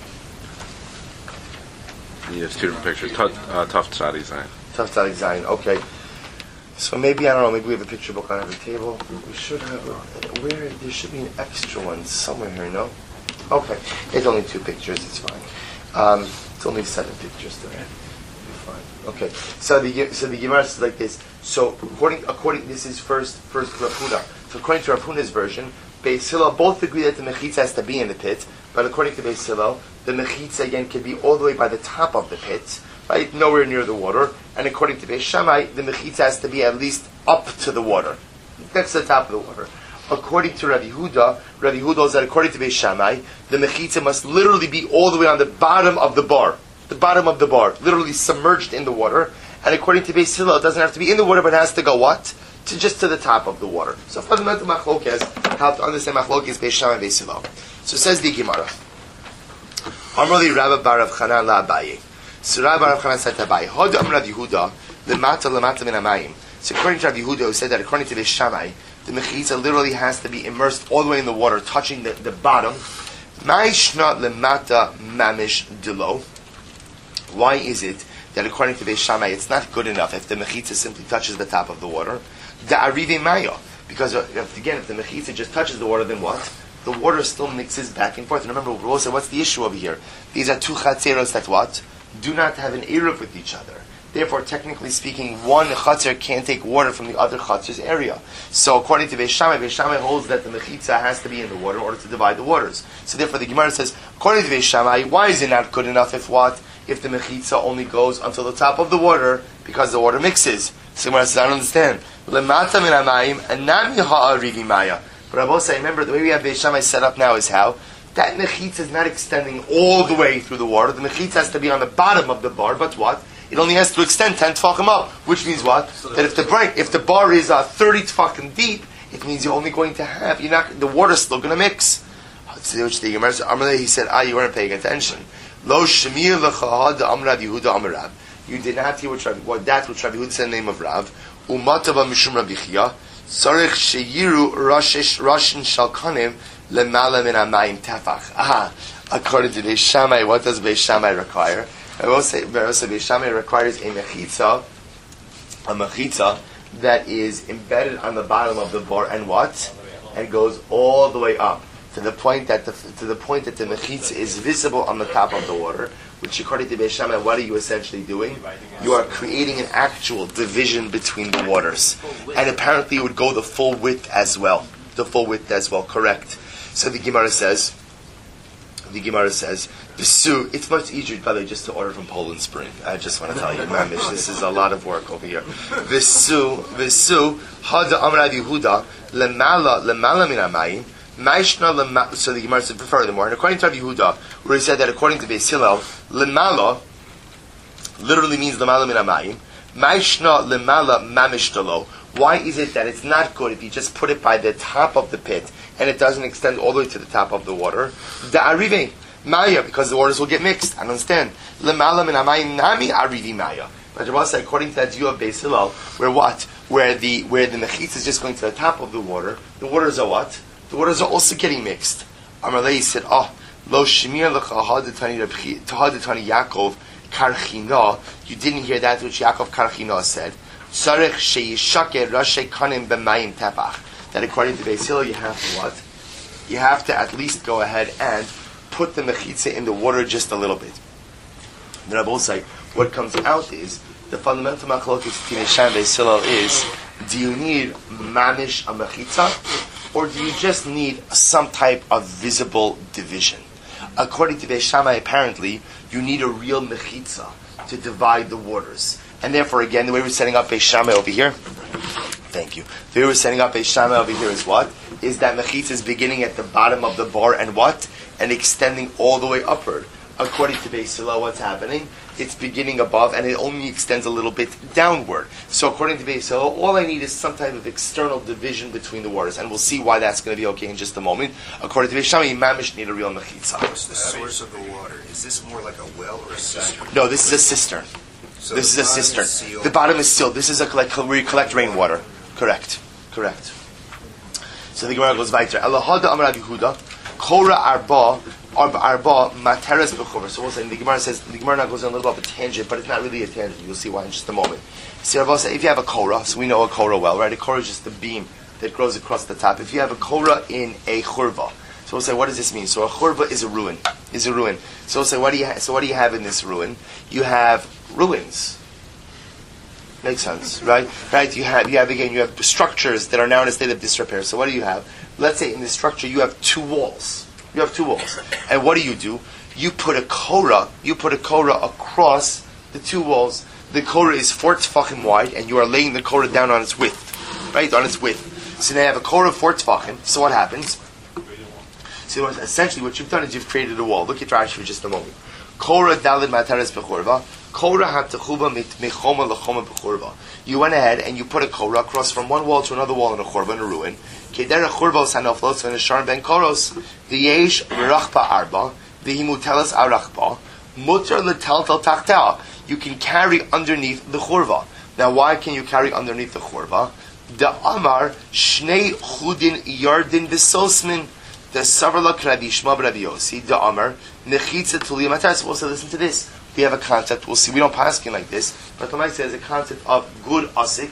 Yeah, it's two different pictures. Tough uh, Tzadi Zayin. Tough Tzadi Zayin. Okay. So maybe, I don't know, maybe we have a picture book on every table. We should have, a, where, there should be an extra one somewhere here, no? Okay. It's only two pictures, it's fine. Um, it's only seven pictures today. It'll be fine. Okay. So the, so the Gemara is like this. So according, according, this is first, first Rav Huna. So according to Rav Huna's version, Beis Hillel both agree that the mechitza has to be in the pit, but according to Beis Hillel, the mechitza again can be all the way by the top of the pit, right, nowhere near the water. And according to Beis Shammai, the mechitza has to be at least up to the water, next to the top of the water. According to Rabbi Yehuda, Rabbi Yehuda holds that according to Beis Shammai, the mechitza must literally be all the way on the bottom of the bar, the bottom of the bar, literally submerged in the water. And according to Beis Hillel, it doesn't have to be in the water, but it has to go what? To just to the top of the water. So fundamental machlokes, how to understand machlokes Beis Shammai and Beis Hillel. So says the Gemara. Amrli Rabbi Bar Rav Chanan la Abaye. So Rabbi Bar Rav Chanan said to Abaye, Hod Am Rav Yehuda lemata lemata min hamayim. So according to Rabbi Yehuda, who said that according to the Shammai, the mechitza literally has to be immersed all the way in the water, touching the, the bottom. Ma'ishna lemata mamish dilo. Why is it that according to the Shammai, it's not good enough if the mechitza simply touches the top of the water? The arive maya. Because if, again, if the mechitza just touches the water, then what? The water still mixes back and forth. And remember, we said, what's the issue over here? These are two chatzeros that what? Do not have an eruv with each other. Therefore, technically speaking, one chatzer can't take water from the other chatzer's area. So, according to Beis Shammai, Beis Shammai holds that the mechitza has to be in the water in order to divide the waters. So, therefore, the Gemara says, according to Beis Shammai, why is it not good enough if what? If the mechitza only goes until the top of the water because the water mixes. So, the Gemara says, I don't understand. Lemata min hamayim anami ha'arivi maya. But I will say, remember, the way we have Beis Shammai set up now is how? That mechitza is not extending all the way through the water. The mechitza has to be on the bottom of the bar, but what? It only has to extend ten tefachim up, which means what? That if the break, if the bar is uh, thirty tefachim deep, it means you're only going to have, you're not, the water's still going to mix. Which the Gemara said, he said, ah, you weren't paying attention. Lo shemir l'chahad amrav Yehuda amarav. You did not hear what, what that which Rabbi Yehuda said in the name of Rav. Umatava mishum Rabbi Chia. Sarich sheyiru rashish rashin shalkanim lemala min hamayim tefach. Ah, according to Beis Shammai, what does Beis Shammai require? I will say, Beis Shammai requires a mechitza, a mechitza that is embedded on the bottom of the bar, and what? And goes all the way up to the point that the to the point that the mechitza is visible on the top of the water. Which, according to Beis Shammai, what are you essentially doing? You are creating an actual division between the waters, and apparently it would go the full width as well. The full width as well. Correct. So the Gemara says. The Gemara says, "Besu." It's much easier, by the way, just to order from Poland Spring. I just want to tell you, mamish, this is a lot of work over here. Besu, besu, hada amrav Yehuda lemala lemala min hamayim. So the Gemara said furthermore, and according to Rabbi Yehuda, where he said that according to Beis Hillel, lemala literally means lemala min hamayim. Maishna lemala mamish dalo. Why is it that it's not good if you just put it by the top of the pit and it doesn't extend all the way to the top of the water? The arive maya, because the waters will get mixed. I don't understand. Lemala min hamayim nami arive maya. But Rabbi said, according to that view of Beis Hillel, where what, where the where the mechitza is just going to the top of the water, the waters are what? The waters are also getting mixed. Amalei said, "Oh, lo shemir lecha hadetani Yaakov karchina." You didn't hear that which Yaakov karchina said. Tzarich sheyishake rashe kanim b'mayim tefach. That according to Beis Hillel, you have to what? You have to at least go ahead and put the mechitza in the water just a little bit. The Rebbe will say, what comes out is the fundamental machlokes between Beis Shammai and Beis Hillel is: do you need mamish a mechitza? Or do you just need some type of visible division? According to Beis Shammai, apparently, you need a real mechitza to divide the waters. And therefore, again, the way we're setting up Beis Shammai over here, thank you. The way we're setting up Beis Shammai over here is what? Is that mechitza is beginning at the bottom of the bar and what? And extending all the way upward. According to Beis Hillel, what's happening? It's beginning above and it only extends a little bit downward. So according to Beis Hillel, all I need is some type of external division between the waters, and we'll see why that's going to be okay in just a moment. According to Beis Shammai, you mamish need a real mechitza. What's the source of the water? Is this more like a well or a cistern? No, this is a cistern. So this is a cistern. Is the bottom is sealed. This is a collect, where you collect rainwater. Correct. Correct. So the Gemara goes weiter. Elahada Amar Rabbi Yehuda, Kora Arba. Arba materes b'chover. So we'll say the Gemara says the Gemara now goes on a little bit of a tangent, but it's not really a tangent. You'll see why in just a moment. See, Rabbi said, if you have a korah, so we know a korah well, right? A korah is just the beam that grows across the top. If you have a korah in a churva, so we'll say, what does this mean? So a churva is a ruin, is a ruin. So we'll say, what do you ha- so what do you have in this ruin? You have ruins. Makes sense, right? Right? You have you have again you have structures that are now in a state of disrepair. So what do you have? Let's say in this structure you have two walls. You have two walls. And what do you do? You put a korah, you put a korah across the two walls. The korah is four tefachim wide, and you are laying the korah down on its width. Right? On its width. So now you have a korah of four tefachim. So what happens? So essentially what you've done is you've created a wall. Look at Rashi for just a moment. Korah dalid matares bechorva. Korah hatachuva mechoma lechoma bechorva. You went ahead and you put a korah across from one wall to another wall in a chorba, in a ruin. Kedera churvos hanoflos and a sharm ben koros. V'yesh v'rachba arba. V'himutelas arachba. Mutter l'taltal tachta. You can carry underneath the churva. Now, why can you carry underneath the churva? The Amar Shnei Chudin Yardin B'Sosmin. The Savarla Rabbi Shma Rabbi Yossi. The Amar Nechitza Tulia Matas. Also, listen to this. We have a concept. We'll see. We don't pass like this, but the Gemara says a concept of good asik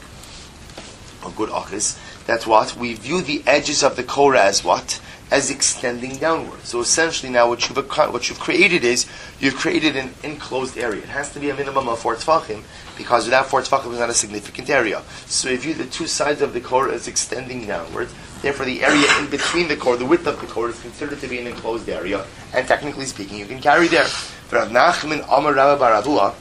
or good achis. That's what we view the edges of the korah as what? As extending downward. So essentially now what you've, what you've created is, you've created an enclosed area. It has to be a minimum of four tefachim, because without four tefachim is not a significant area. So we view the two sides of the korah as extending downward. Therefore the area in between the korah, the width of the korah, is considered to be an enclosed area. And technically speaking, you can carry there. Rav Nachman Amar Rabba bar Abua,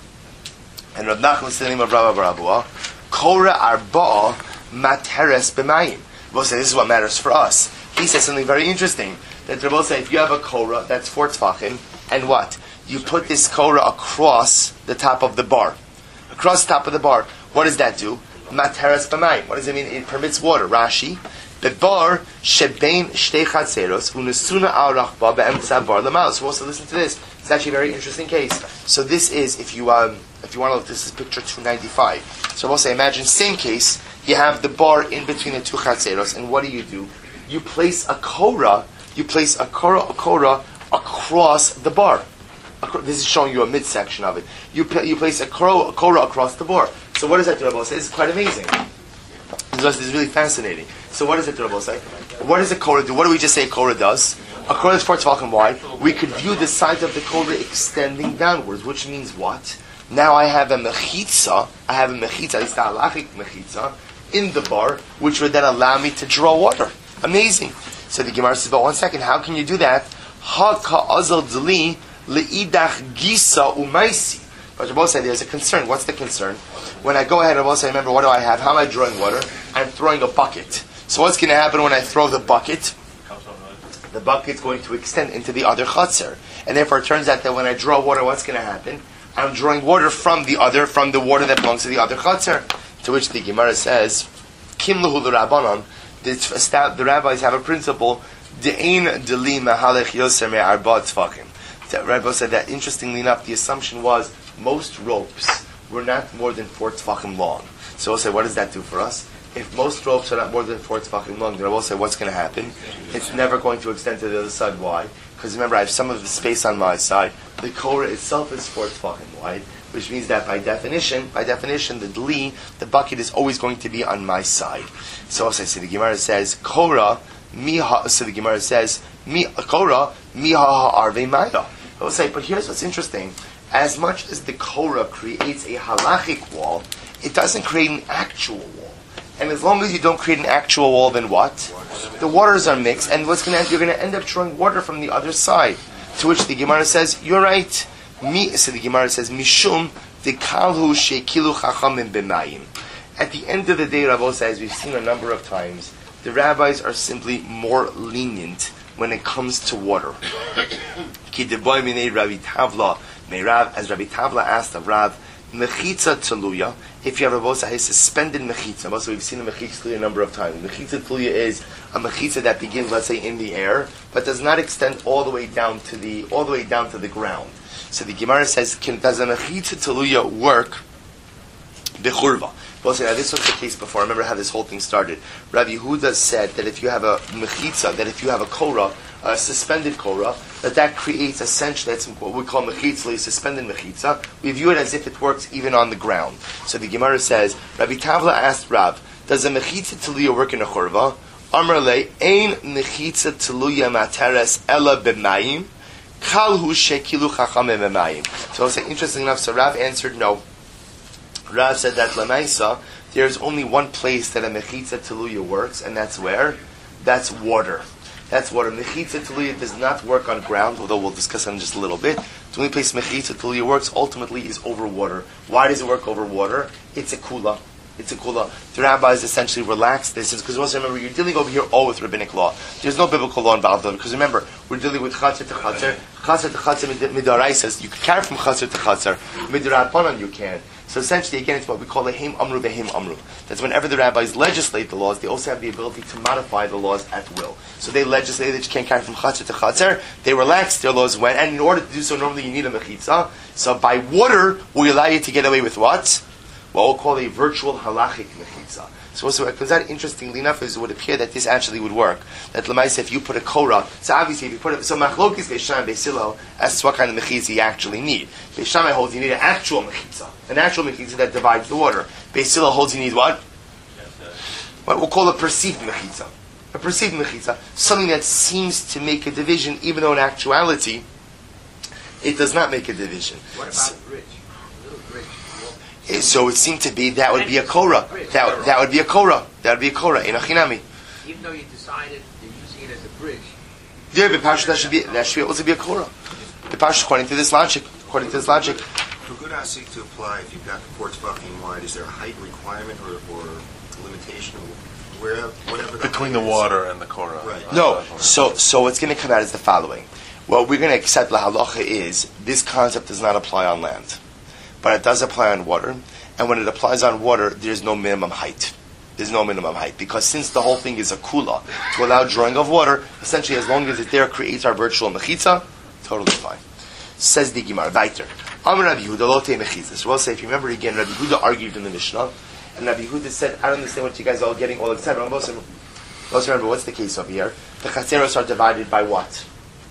and Rav Nachman is the name of Rabba bar Abua, korah arba'a materes b'mayim. We'll say this is what matters for us. He says something very interesting. That Rabbi say, if you have a korah that's four tefachim, and what? You put this korah across the top of the bar. Across the top of the bar. What does that do? Materes b'mayim. What does it mean? It permits water. Rashi. The bar shebein shtei chatzeros unesuna al rachba be'emtza bar l'mal. So also listen to this. It's actually a very interesting case. So this is, if you um, if you want to look, this is picture two ninety-five. So we'll say, imagine same case. You have the bar in between the two chatzeros, and what do you do? You place a korah, you place a korah, a korah across the bar. This is showing you a midsection of it. You you place a korah, a korah across the bar. So what does that do, Rabbi say? This is quite amazing. This is really fascinating. So what does it do, Rabbi say? What does a korah do? What do we just say a korah does? A korah is four tefachim wide. We could view the sides of the korah extending downwards, which means what? Now I have a mechitza, I have a mechitza, it's the halachic mechitza, in the bar, which would then allow me to draw water. Amazing. So the Gemara says, but one second, how can you do that? Ha ka'azal dli le'idach gisa umaisi. But Rabbi said there's a concern. What's the concern? When I go ahead, Rabbi said, remember, what do I have? How am I drawing water? I'm throwing a bucket. So what's going to happen when I throw the bucket? The bucket's going to extend into the other chutzner. And therefore it turns out that when I draw water, what's going to happen? I'm drawing water from the other, from the water that belongs to the other chutzner. To which the Gemara says, Kim luhu l'Rabbanon. The, the rabbis have a principle. De'ein deli mahalech yoser me'arba tefachim. The rabbi said that, interestingly enough, the assumption was most ropes were not more than four tefachim long. So we'll say, what does that do for us? If most ropes are not more than four tefachim long, then we'll say, what's going to happen? It's never going to extend to the other side. Why? Because remember, I have some of the space on my side. The korah itself is four tefachim wide, which means that by definition, by definition, the dli, the bucket, is always going to be on my side. So also, so the Gemara says, korah, miha, so the Gemara says, mi, korah, miha ha'arvei maya. I will say, but here's what's interesting. As much as the korah creates a halachic wall, it doesn't create an actual wall. And as long as you don't create an actual wall, then what? The waters are mixed, and what's going to you're going to end up drawing water from the other side. To which the Gemara says, you're right. Mi, so the Gemara says, Mishum dekalhu shekilu chachamim b'mayim. At the end of the day, Rabbi says, we've seen a number of times, the rabbis are simply more lenient when it comes to water. Ki deboy minei Rabbi Tavla, may Rav, as Rabbi Tavla asked of Rav, mechitza teluya, if you have a bosa, a suspended mechitza. Also, we've seen a mechitza teluya a number of times. Mechitza teluya is a mechitza that begins, let's say, in the air, but does not extend all the way down to the all the way down to the ground. So the Gemara says, can, does a mechitza teluya work bechurva? Well, so now this was the case before. I remember how this whole thing started. Rabbi Yehuda said that if you have a mechitza, that if you have a korah, a suspended korah, that that creates essentially, that's what we call mechitza, suspended mechitza. We view it as if it works even on the ground. So the Gemara says, Rabbi Tavla asked Rav, does a mechitza teluya work in a churva? Amar le, ein mechitza teluya materes ela b'mayim, kalhu shekilu chachamim b'mayim. So it's interesting enough, so Rav answered no. Rav said that Lamaisa, there's only one place that a mechitza teluya works, and that's where? That's water. That's water. Mechitza teluya does not work on ground, although we'll discuss that in just a little bit. The only place mechitza teluya works ultimately is over water. Why does it work over water? It's a kula. It's a kula. The rabbis essentially relaxed this, because also remember, you're dealing over here all with rabbinic law. There's no biblical law involved, because remember, we're dealing with chatzar to chatzar. Chatzar to chatzar midaraisas. You can carry from chatzar to chatzar. Midarapanan you can. So essentially, again, it's what we call a heim amru beheim amru. That's whenever the rabbis legislate the laws, they also have the ability to modify the laws at will. So they legislate that you can't carry from chatzar to chatzar. They relaxed their laws when, and in order to do so, normally you need a mechitza. So by water, we allow you to get away with what? what we'll call a virtual halachic mechitza. So also what comes out interestingly enough is it would appear that this actually would work. That Lamaisa, if you put a korah, so obviously if you put it, so machlokis Beisham Beisilo, as to what kind of mechitza you actually need. Beisham holds you need an actual mechitza, an actual mechitza that divides the water. Beisilo holds you need what? What we'll call a perceived mechitza. A perceived mechitza, something that seems to make a division, even though in actuality it does not make a division. What about So, a bridge? A little bridge. So it seemed to be that would be a korah. That that would be a korah. That would be a korah in a chinami. Even though you decided you're using it as a bridge, Yeah, but Pasha, that should be that should be able to be a korah. The Pasha, according to this logic, according to this logic, For good asik to apply, if you've got four tefachim wide, is there a height requirement or, or limitation, where whatever the Between height the is? water and the korah. Right. no. So so what's going to come out is the following. What we're going to accept la halacha is this concept does not apply on land, but it does apply on water. And when it applies on water, there's no minimum height. There's no minimum height. Because since the whole thing is a kula, to allow drawing of water, essentially as long as it there creates our virtual mechitza, totally fine. Says the Gemara, weiter. Amar Rabbi Yehuda lo tei mechitza. So we'll say, if you remember again, Rabbi Yehuda argued in the Mishnah, and Rabbi Yehuda said, I don't understand what you guys are all getting all excited about. Let's remember, what's the case over here? The chaseros are divided by what?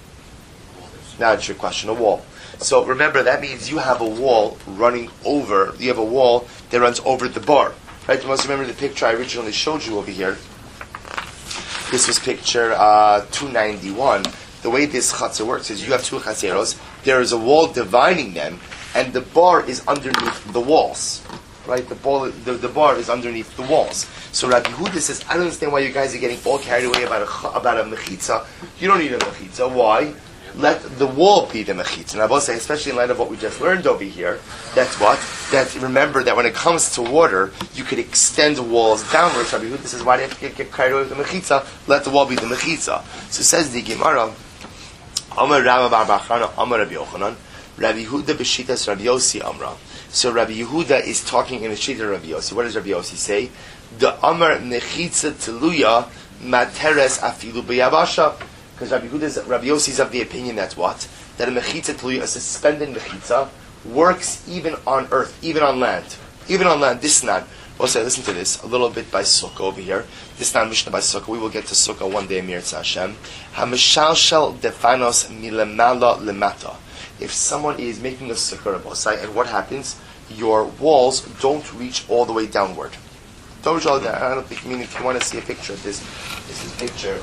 Now it's your question, a wall. So remember, that means you have a wall running over, you have a wall that runs over the bar. Right? You must remember the picture I originally showed you over here. This was picture uh, two ninety-one. The way this chatzah works is you have two chaseros, there is a wall dividing them, and the bar is underneath the walls. Right? The, ball, the, the bar is underneath the walls. So Rabbi Yehuda says, I don't understand why you guys are getting all carried away about a, about a mechitza. You don't need a mechitza. Why? Let the wall be the mechitza. And I will say, especially in light of what we just learned over here, that's what? That remember that when it comes to water, you could extend walls downwards. Rabbi Yehuda says, why do you have to get, get carried away with the mechitza? Let the wall be the mechitza. So says the Gemara, Amar Rama bar Bachana, Amar Rabbi Yochanan, Rabbi Yehuda b'shitas Rabbi Yossi Amra. So Rabbi Yehuda is talking in the shita of Rabbi Yossi. What does Rabbi Yossi say? The Amar mechitza teluya materes afilu b'yabasha. Because Rabbi Yehuda's, Rabbi Yossi is of the opinion that's what? That a mechitza teluya, a suspended mechitza, works even on earth, even on land. Even on land, this not. We'll say, listen to this, a little bit by Sukkah over here. This not Mishnah by Sukkah. We will get to Sukkah one day, Amir Tzah Hashem. HaMishalshel defanos milemala lemata. If someone is making a Sukkah, and what happens? Your walls don't reach all the way downward. Don't reach all the way down. I don't think, I mean, if you want to see a picture of this, this is picture...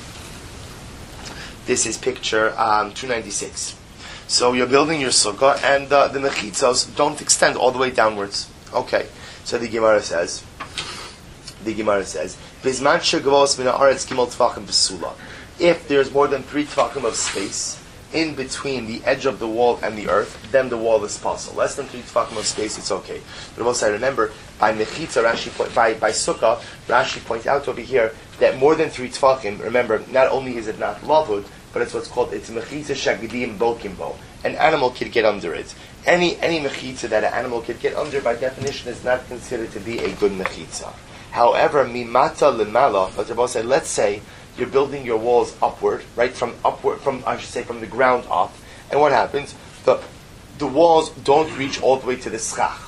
This is picture um, two ninety-six. So you're building your sukkah, and uh, the mechitzos don't extend all the way downwards. Okay. So the Gemara says, the Gemara says, Bizman shegavos min haaretz gimel tefachim b'sula. If there's more than three tefachim of space in between the edge of the wall and the earth, then the wall is possible. Less than three tefachim of space, it's okay. But also, I remember by mechitza, Rashi point, by by sukkah, Rashi points out over here that more than three tefachim. Remember, not only is it not lavud, but it's what's called, it's mechitza shagidim bokimbo. An animal could get under it. Any any mechitza that an animal could get under, by definition, is not considered to be a good mechitza. However, mimata lemala, but Rabbi said, let's say you're building your walls upward, right, from upward, from I should say from the ground up, and what happens? The the walls don't reach all the way to the schach.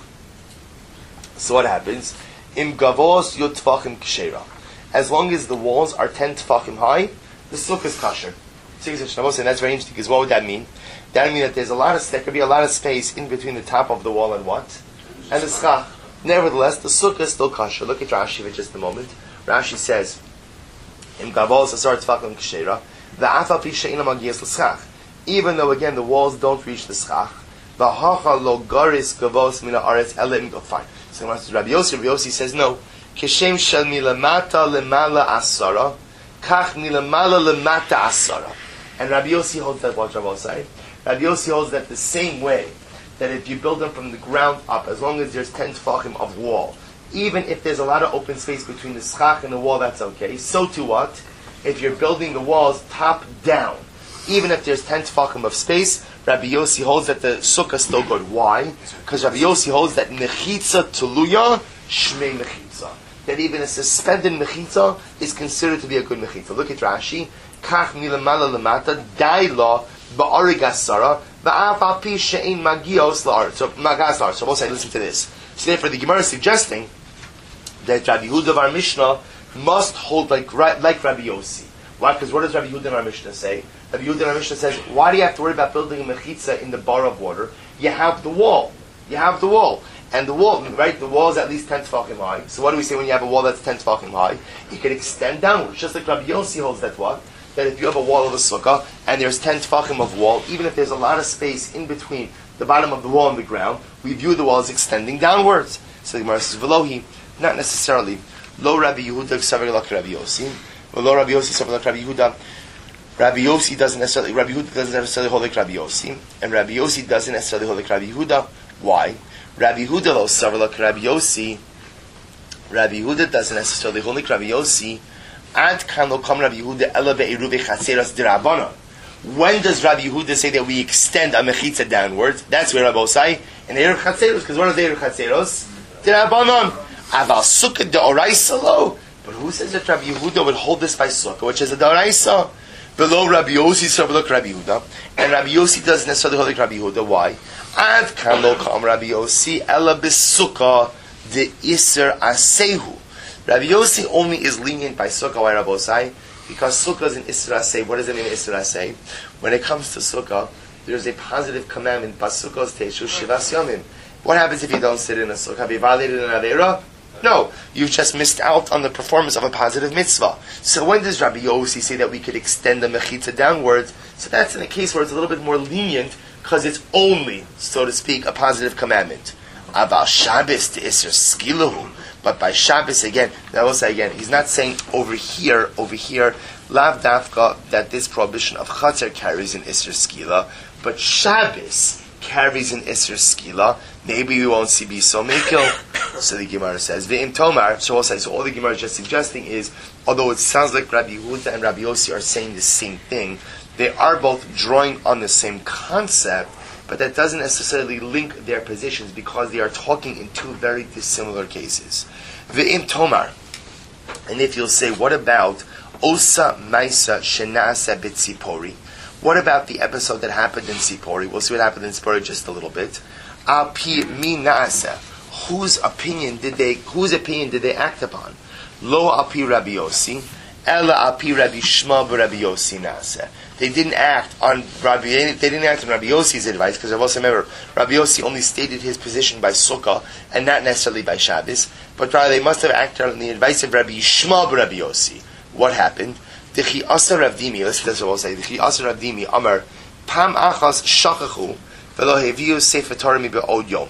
So what happens? Im gavos yot tfachim kshera. As long as the walls are ten tfachim high, the sukkah is kosher. And that's very interesting, because what would that mean? That would mean that there's a lot of, there could be a lot of space in between the top of the wall and what? And the schach. Nevertheless, the sukkah is still kosher. Look at Rashi for just a moment. Rashi says, "Im gavos asar tefachim kshera, va'afa pi she'ina magias l'schach." Even though again the walls don't reach the schach, v'hacha lo garis gavos mina aretz ele im fine. So Rabbi Yossi, Rabbi Yossi says no. Kishem shel milamata lemala asara, kach milamala lemata asara. And Rabbi Yossi holds that, what Rabbi say? Rabbi Yossi holds that the same way, that if you build them from the ground up, as long as there's ten tefachim of wall, even if there's a lot of open space between the schach and the wall, that's okay. So to what? If you're building the walls top down, even if there's ten tefachim of space, Rabbi Yossi holds that the sukkah is still good. Why? Because Rabbi Yossi holds that mechitza teluya shmei mechitza. That even a suspended mechitza is considered to be a good mechitza. Look at Rashi. Kach milamala lamata daila ba'arigasara ba'af al pi she'in magios la'aretz. So magas la'aretz. So we'll say, listen to this. So therefore, the Gemara is suggesting that Rabbi Yehuda of our Mishnah must hold like like Rabbi Yossi. Why? Because what does Rabbi Yehuda in our Mishnah say? Rabbi Yehuda in our Mishnah says, why do you have to worry about building a mechitza in the bar of water? You have the wall. You have the wall. And the wall, right, the wall is at least ten tefachim high. So what do we say when you have a wall that's ten tefachim high? It can extend downwards. Just like Rabbi Yossi holds that what? That if you have a wall of a sukkah, and there's ten tefachim of wall, even if there's a lot of space in between the bottom of the wall and the ground, we view the wall as extending downwards. So the Gemara says, Velohi, not necessarily. Lo Rabbi Yehuda k'savar like Rabbi Yossi. Velo Rabbi Yossi k'savar like Rabbi Yehuda. Rabbi Yossi doesn't necessarily, Rabbi Yehuda doesn't necessarily hold like Rabbi Yossi, and Rabbi Yossi doesn't necessarily hold like Rabbi Yehuda. Why? Rabbi Yehuda lo k'savar like Rabbi Yossi. Rabbi Yehuda doesn't necessarily hold like Rabbi Yossi. Ad kan lo kam Rabbi Yehuda ela be'eru v'chatzeros d'Rabbanan. When does Rabbi Yehuda say that we extend a mechitza downwards? That's where Rabbi Osai in Eruv Chatzeros, because what is Eruv Chatzeros? D'Rabbanan. Aval sukkah de'oraisa lo. But who says that Rabbi Yehuda would hold this by sukkah, which is a de'oraisa? Below Rabbi Yossi, so below Rabbi Yehuda, and Rabbi Yossi doesn't necessarily hold like Rabbi Yehuda. Why? Ad kan lo kam Rabbi Yossi ela b'sukkah de'iser asehu. Rabbi Yossi only is lenient by sukkah. Why, Rabbi Osai? Because sukkah is an isra aseh. What does it mean, isra aseh? When it comes to sukkah, there's a positive commandment. Basukkos teishu shivas yomim. What happens if you don't sit in a sukkah? Have you violated an avera? No, you've just missed out on the performance of a positive mitzvah. So when does Rabbi Yossi say that we could extend the mechitza downwards? So that's in a case where it's a little bit more lenient because it's only, so to speak, a positive commandment. Aval Shabbos to isra skilahu. But by Shabbos, again, I will say again, he's not saying over here, over here, lav dafka, that this prohibition of Chatzar carries an Isser Skila, but Shabbos carries an Isser Skila. Maybe we won't see be so mikil. So the Gemara says, Ve'im Tomar, so we'll say, so all the Gemara is just suggesting is, although it sounds like Rabbi Yehuda and Rabbi Yossi are saying the same thing, they are both drawing on the same concept, but that doesn't necessarily link their positions because they are talking in two very dissimilar cases. Ve'im Tomar. And if you'll say, what about Osa Maisa Shenasa B'Tzipori? What about the episode that happened in Tzipori? We'll see what happened in Tzipori just a little bit. Api Mi Nasa. Whose opinion did they, whose opinion did they act upon? Lo Api Rabbi Yossi. Ela Api Rabbi Shma B'Rabbi Yossi Nasa. They didn't act on Rabbi. They didn't act on Rabbi Yossi's advice because I've also remember Rabbi Yossi only stated his position by Sukkah and not necessarily by Shabbos. But rather they must have acted on the advice of Rabbi Yishma b'Rabbi Yossi. What happened? Dechi asa Rav Dimi. Listen to this. What we'll say. Dechi asa Rav Dimi. Amar Pam achas shachachu v'lo heviu sefer Torah mi be'od yom.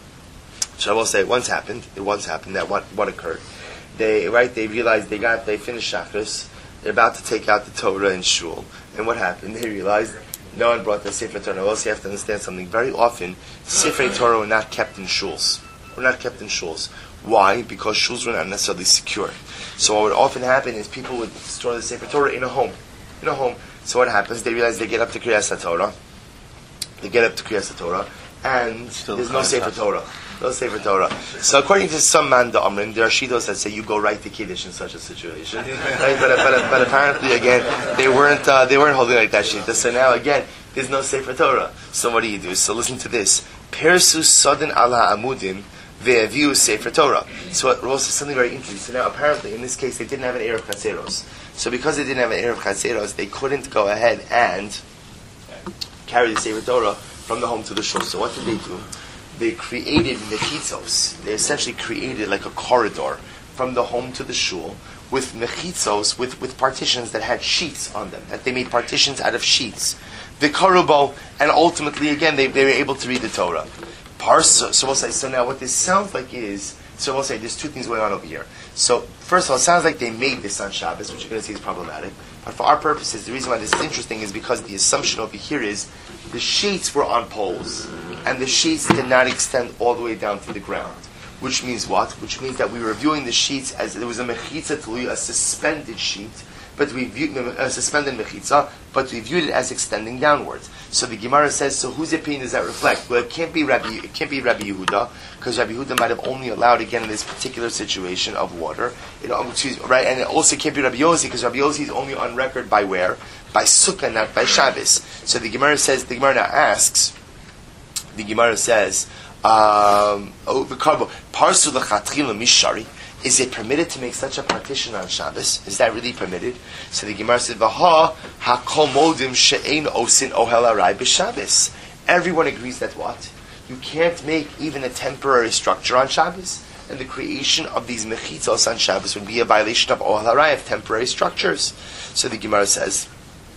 So I will say, once happened. It once happened that what what occurred. They right. They realized they got they finished Shachris. They're about to take out the Torah in shul. And what happened? They realized no one brought the Sefer Torah. Also, you have to understand something. Very often, Sefer Torah were not kept in shuls. Were not kept in shuls. Why? Because shuls were not necessarily secure. So what would often happen is people would store the Sefer Torah in a home. In a home. So what happens? They realize they get up to Kriyas HaTorah. They get up to Kriyas HaTorah. And Still there's no Sefer Torah. No Sefer Torah. So according to some man the Amrim, there are shitos that say you go right to Kiddush in such a situation. Right? But, but, but apparently again they weren't uh, they weren't holding like that shita. So now again there's no Sefer Torah. So what do you do? So listen to this. Persu Sodin ala Amudim ve'aviu Sefer Torah. So it was something very interesting. So now apparently in this case they didn't have an Erev Chatzeros. So because they didn't have an Erev Chatzeros, they couldn't go ahead and carry the Sefer Torah from the home to the shul. So what did they do? They created mechitzos. They essentially created like a corridor from the home to the shul with mechitzos, with, with partitions that had sheets on them. That they made partitions out of sheets. The karubo, and ultimately again they, they were able to read the Torah. Parsa. So we'll say. So now what this sounds like is. So we'll say there's two things going on over here. So first of all, it sounds like they made this on Shabbos, which you're going to see is problematic. But for our purposes, the reason why this is interesting is because the assumption over here is the sheets were on poles, and the sheets did not extend all the way down to the ground. Which means what? Which means that we were viewing the sheets as there was a mechitza tluya, a suspended sheet, but we viewed a suspended mechitza, but we viewed it as extending downwards. So the Gemara says, so whose opinion does that reflect? Well, it can't be Rabbi. It can't be Rabbi Yehuda, because Rabbi Yehuda might have only allowed again in this particular situation of water. It, um, excuse, right, and it also can't be Rabbi Yossi, because Rabbi Yossi is only on record by where? By Sukkah, not by Shabbos. So the Gemara says. The Gemara now asks. The Gemara says, Um, oh, the carbo. Parsu lechatchila mishari. Is it permitted to make such a partition on Shabbos? Is that really permitted? So the Gemara said, "Vaha hakol modim she'ein osin ohel arai b'Shabbos." Everyone agrees that what? You can't make even a temporary structure on Shabbos, and the creation of these mechitzos on Shabbos would be a violation of ohel arai, of temporary structures. So the Gemara says,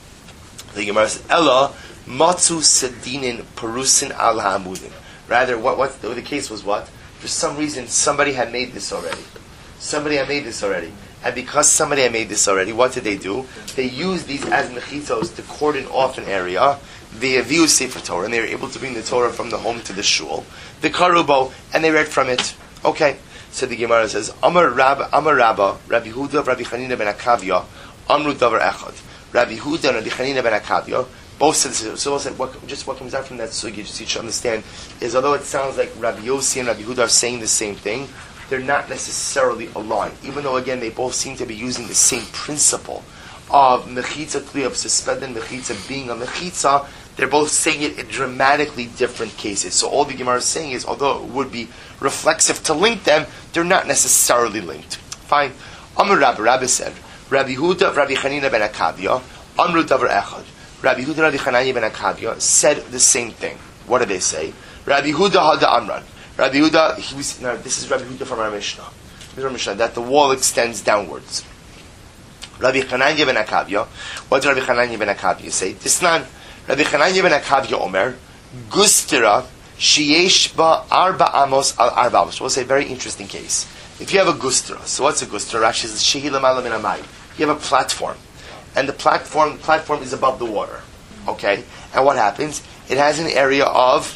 the Gemara says, "Ella matzu sedinin perusin al ha'amudim." Rather, what what the, the case was what? For some reason, somebody had made this already. Somebody had made this already. And because somebody had made this already, what did they do? They used these as mechitzos to cordon off an area. They viewed Sefer Torah, and they were able to bring the Torah from the home to the shul. The karubo, and they read from it. Okay. So the Gemara says, Amar Rabba, Amar Rabba, Rabbi Huda, Rabbi Chanina ben Akavya, Amru Davar Echad. Rabbi Huda and Rabbi Chanina ben Akavya, both said this. So said, what, just what comes out from that sugi, just so you should understand, is although it sounds like Rabbi Yossi and Rabbi Huda are saying the same thing, they're not necessarily aligned. Even though, again, they both seem to be using the same principle of mechitza kli, of suspended mechitza being a mechitza, they're both saying it in dramatically different cases. So all the Gemara is saying is, although it would be reflexive to link them, they're not necessarily linked. Fine. Amr Rabbi, Rabbi said, Rabbi Huda, Rabbi Chanina ben Akavya, Amru Davar Echad. Rabbi Huda, Rabbi Chanina ben Akavya said the same thing. What did they say? Rabbi Huda Hada Amran. Rabbi Huda, he was, now this is Rabbi Huda from our Mishnah. This is our Mishnah, that the wall extends downwards. Rabbi Chananya ben Akavya, what did Rabbi Chananya ben Akavya say? Tisnan, Rabbi Chananya ben Akavya Omer, Gustira, Sheyesh ba Arba Amos al Arba Amos. We'll say a very interesting case. If you have a Gustira, so what's a Gustira? Rashi says, Shehi Lamala min Amai. You have a platform. And the platform, the platform is above the water. Okay? And what happens? It has an area of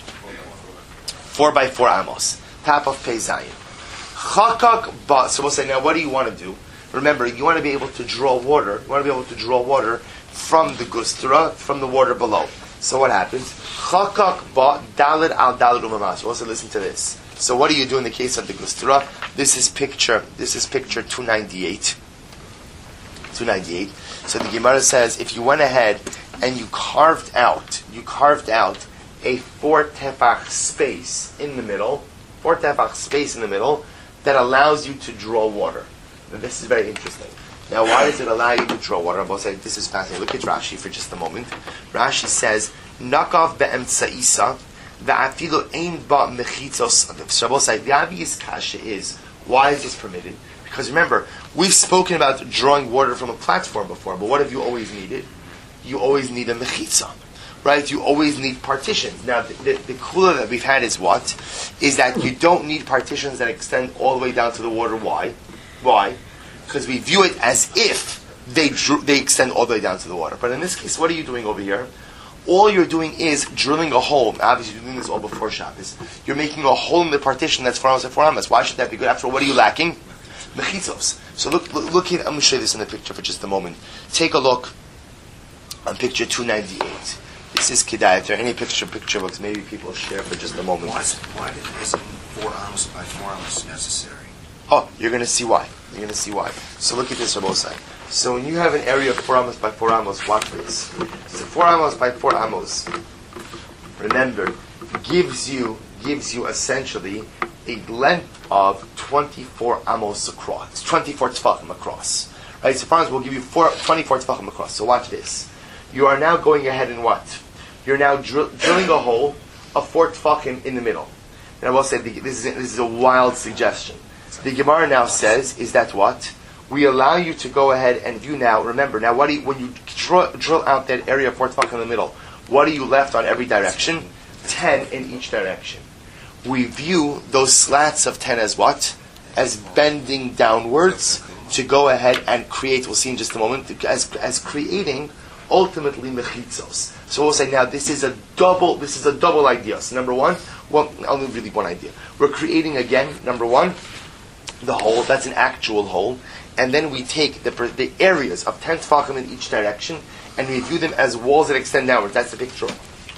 Four by four amos. Top of Pei Zayin. Chakak ba. So we'll say, now what do you want to do? Remember, you want to be able to draw water. You want to be able to draw water from the gustra, from the water below. So what happens? Chakak ba dalid al dalid umamas. Also listen to this. So what do you do in the case of the gustra? This is picture, this is picture two ninety-eight. two ninety-eight. So the Gemara says, if you went ahead and you carved out, you carved out a four tefach space in the middle, four tefach space in the middle, that allows you to draw water. Now, this is very interesting. Now, why does it allow you to draw water? I'm going to say this is fascinating. Look at Rashi for just a moment. Rashi says, "Nakav be'emtsaisa ve'afilu ein ba mechitzos." The obvious kasha is, why is this permitted? Because remember, we've spoken about drawing water from a platform before, but what have you always needed? You always need a mechitza. Right, you always need partitions. Now, the, the, the kula that we've had is what? Is that you don't need partitions that extend all the way down to the water. Why? Why? Because we view it as if they drew, they extend all the way down to the water. But in this case, what are you doing over here? All you're doing is drilling a hole. Obviously, you're doing this all before Shabbos. You're making a hole in the partition that's four amos and four amos. Why should that be good? After all, what are you lacking? Mechitzos. So look, look, look here. I'm going to show you this in the picture for just a moment. Take a look on picture two ninety-eight. This is Kedai. If there are any picture picture books, maybe people share for just a moment. Why, is, why isn't four amos by four amos necessary? Oh, you're going to see why. You're going to see why. So look at this on both sides. So when you have an area of four amos by four amos, watch this. So four amos by four amos, remember, gives you gives you essentially a length of twenty-four amos across. twenty-four tefachim across. Right? So farmers will give you four, twenty-four tefachim across. So watch this. You are now going ahead and what? You're now drill, drilling a hole of four tefachim in the middle. And I will say, this is, this is a wild suggestion. The Gemara now says, is that what? We allow you to go ahead and view now, remember, now what do you, when you drill, drill out that area of four tefachim in the middle, what are you left on every direction? Ten in each direction. We view those slats of ten as what? As bending downwards to go ahead and create, we'll see in just a moment, as, as creating ultimately mechitzos. So we'll say now this is a double. This is a double idea. So number one, well, only really one idea. We're creating again. Number one, the hole. That's an actual hole, and then we take the the areas of ten tefachim in each direction, and we view them as walls that extend downwards. That's the picture.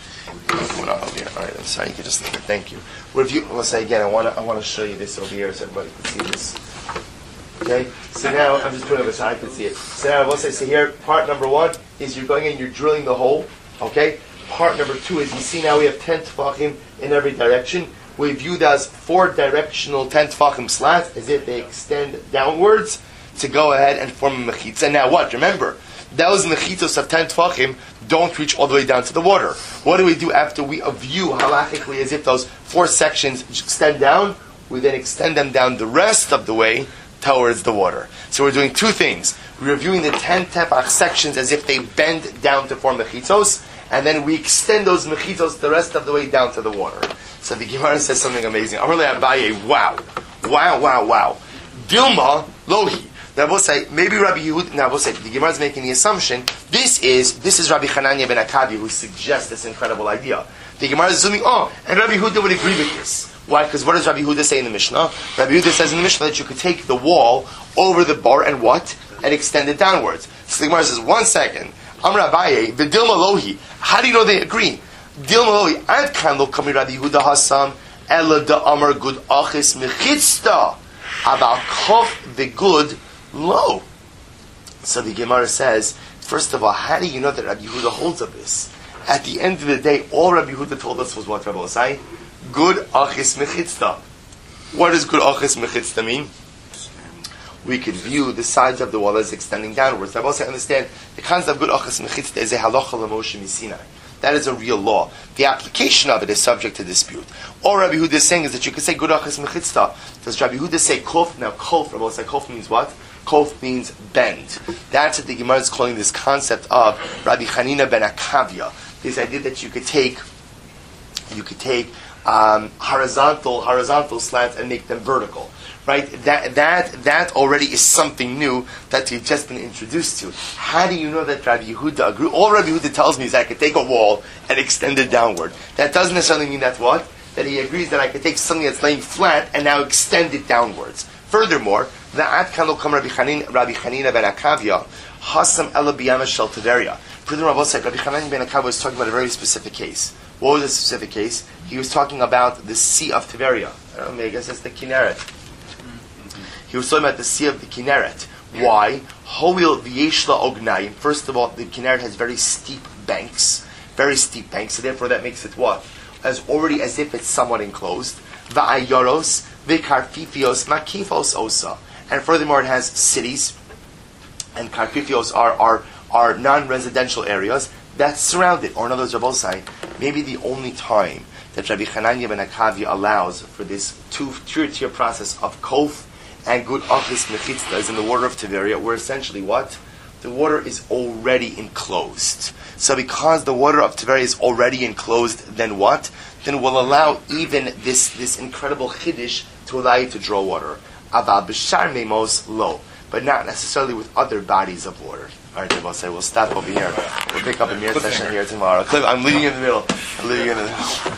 All right, I'm sorry. You can just leave it. Thank you. We'll view. We'll say again. I want to. I want to show you this over here so everybody can see this. Okay, so now I'm just putting it over so I can see it. So now I will say, so here, part number one is you're going in, you're drilling the hole. Okay, part number two is, you see now we have ten tefachim in every direction. We view that as four directional ten tefachim slats, as if they extend downwards to go ahead and form a mechitza. Now what? Remember, those mechitzos of ten tefachim don't reach all the way down to the water. What do we do after we view halachically as if those four sections extend down? We then extend them down the rest of the way towards the water. So we're doing two things. We're reviewing the ten tefach sections as if they bend down to form mechitzos, and then we extend those mechitzos the rest of the way down to the water. So the Gemara says something amazing. Amar le Abaye, wow, wow, wow, wow. Dilma lohi. Now we'll say maybe Rabbi Yehuda. Now we'll say the Gemara is making the assumption this is this is Rabbi Hanania ben Akavi who suggests this incredible idea. The Gemara is assuming, oh, and Rabbi Yehuda would agree with this. Why? Because what does Rabbi Yehuda say in the Mishnah? Rabbi Yehuda says in the Mishnah that you could take the wall over the bar and what? And extend it downwards. So the Gemara says, one second. Amar Abaye, v'dilma lohi. How do you know they agree? Dilma lohi. Ad kan lo kami Rabbi Yehuda hasam ela da amar good achis mechitzta about kof the good lo. So the Gemara says, first of all, how do you know that Rabbi Yehuda holds of this? At the end of the day, all Rabbi Yehuda told us was what, Rabbi Osai? Good achis mechitzta. What does good achis mechitzta mean? We could view the sides of the wall as extending downwards. Rabbi Osai understand the concept of good achis mechitzta is a halacha l'Moshe miSinai. That is a real law. The application of it is subject to dispute. All Rabbi Yehuda is saying is that you could say good achis mechitzta. Does Rabbi Yehuda say kof? Now kof, Rabbi Osai, kof means what? Kof means bend. That's what the Gemara is calling this concept of Rabbi Hanina ben Akavia. This idea that you could take, you could take um, horizontal horizontal slants and make them vertical, right? That that that already is something new that you've just been introduced to. How do you know that Rabbi Yehuda agree? All Rabbi Yehuda tells me is I could take a wall and extend it downward. That doesn't necessarily mean that what? That he agrees that I could take something that's laying flat and now extend it downwards. Furthermore, the Ad kan lo kam Rabbi Hanina ben Akavia hasam ela biyama shel Tiberia. Furthermore, Rabbi Hanina ben Akavia was talking about a very specific case. What was the specific case? He was talking about the Sea of Tiberia. I don't know, I guess it's the Kinneret. He was talking about the Sea of the Kinneret. Why? Hoil v'yeshla ognayim. First of all, the Kinneret has very steep banks, very steep banks. So therefore, that makes it what? As already as if it's somewhat enclosed. Va'ayoros v'karfifios makifos osa. And furthermore, it has cities, and karfifios are are are non-residential areas that surround it. Or in other words, Rabbi Osai, maybe the only time that Rabbi Hanania ben Akavia allows for this two-tier process of kof and good achis mechitzta is in the water of Tiberia, where essentially what? The water is already enclosed. So because the water of Tiberia is already enclosed, then what? Then we'll allow even this, this incredible chiddush to allow you to draw water. Aval b'shar meimos lo, but not necessarily with other bodies of water. All right, Rabbi Osai, we'll stop over here. We'll pick up a mirror session here tomorrow. I'm leaving in the middle. I'm leaving in the middle.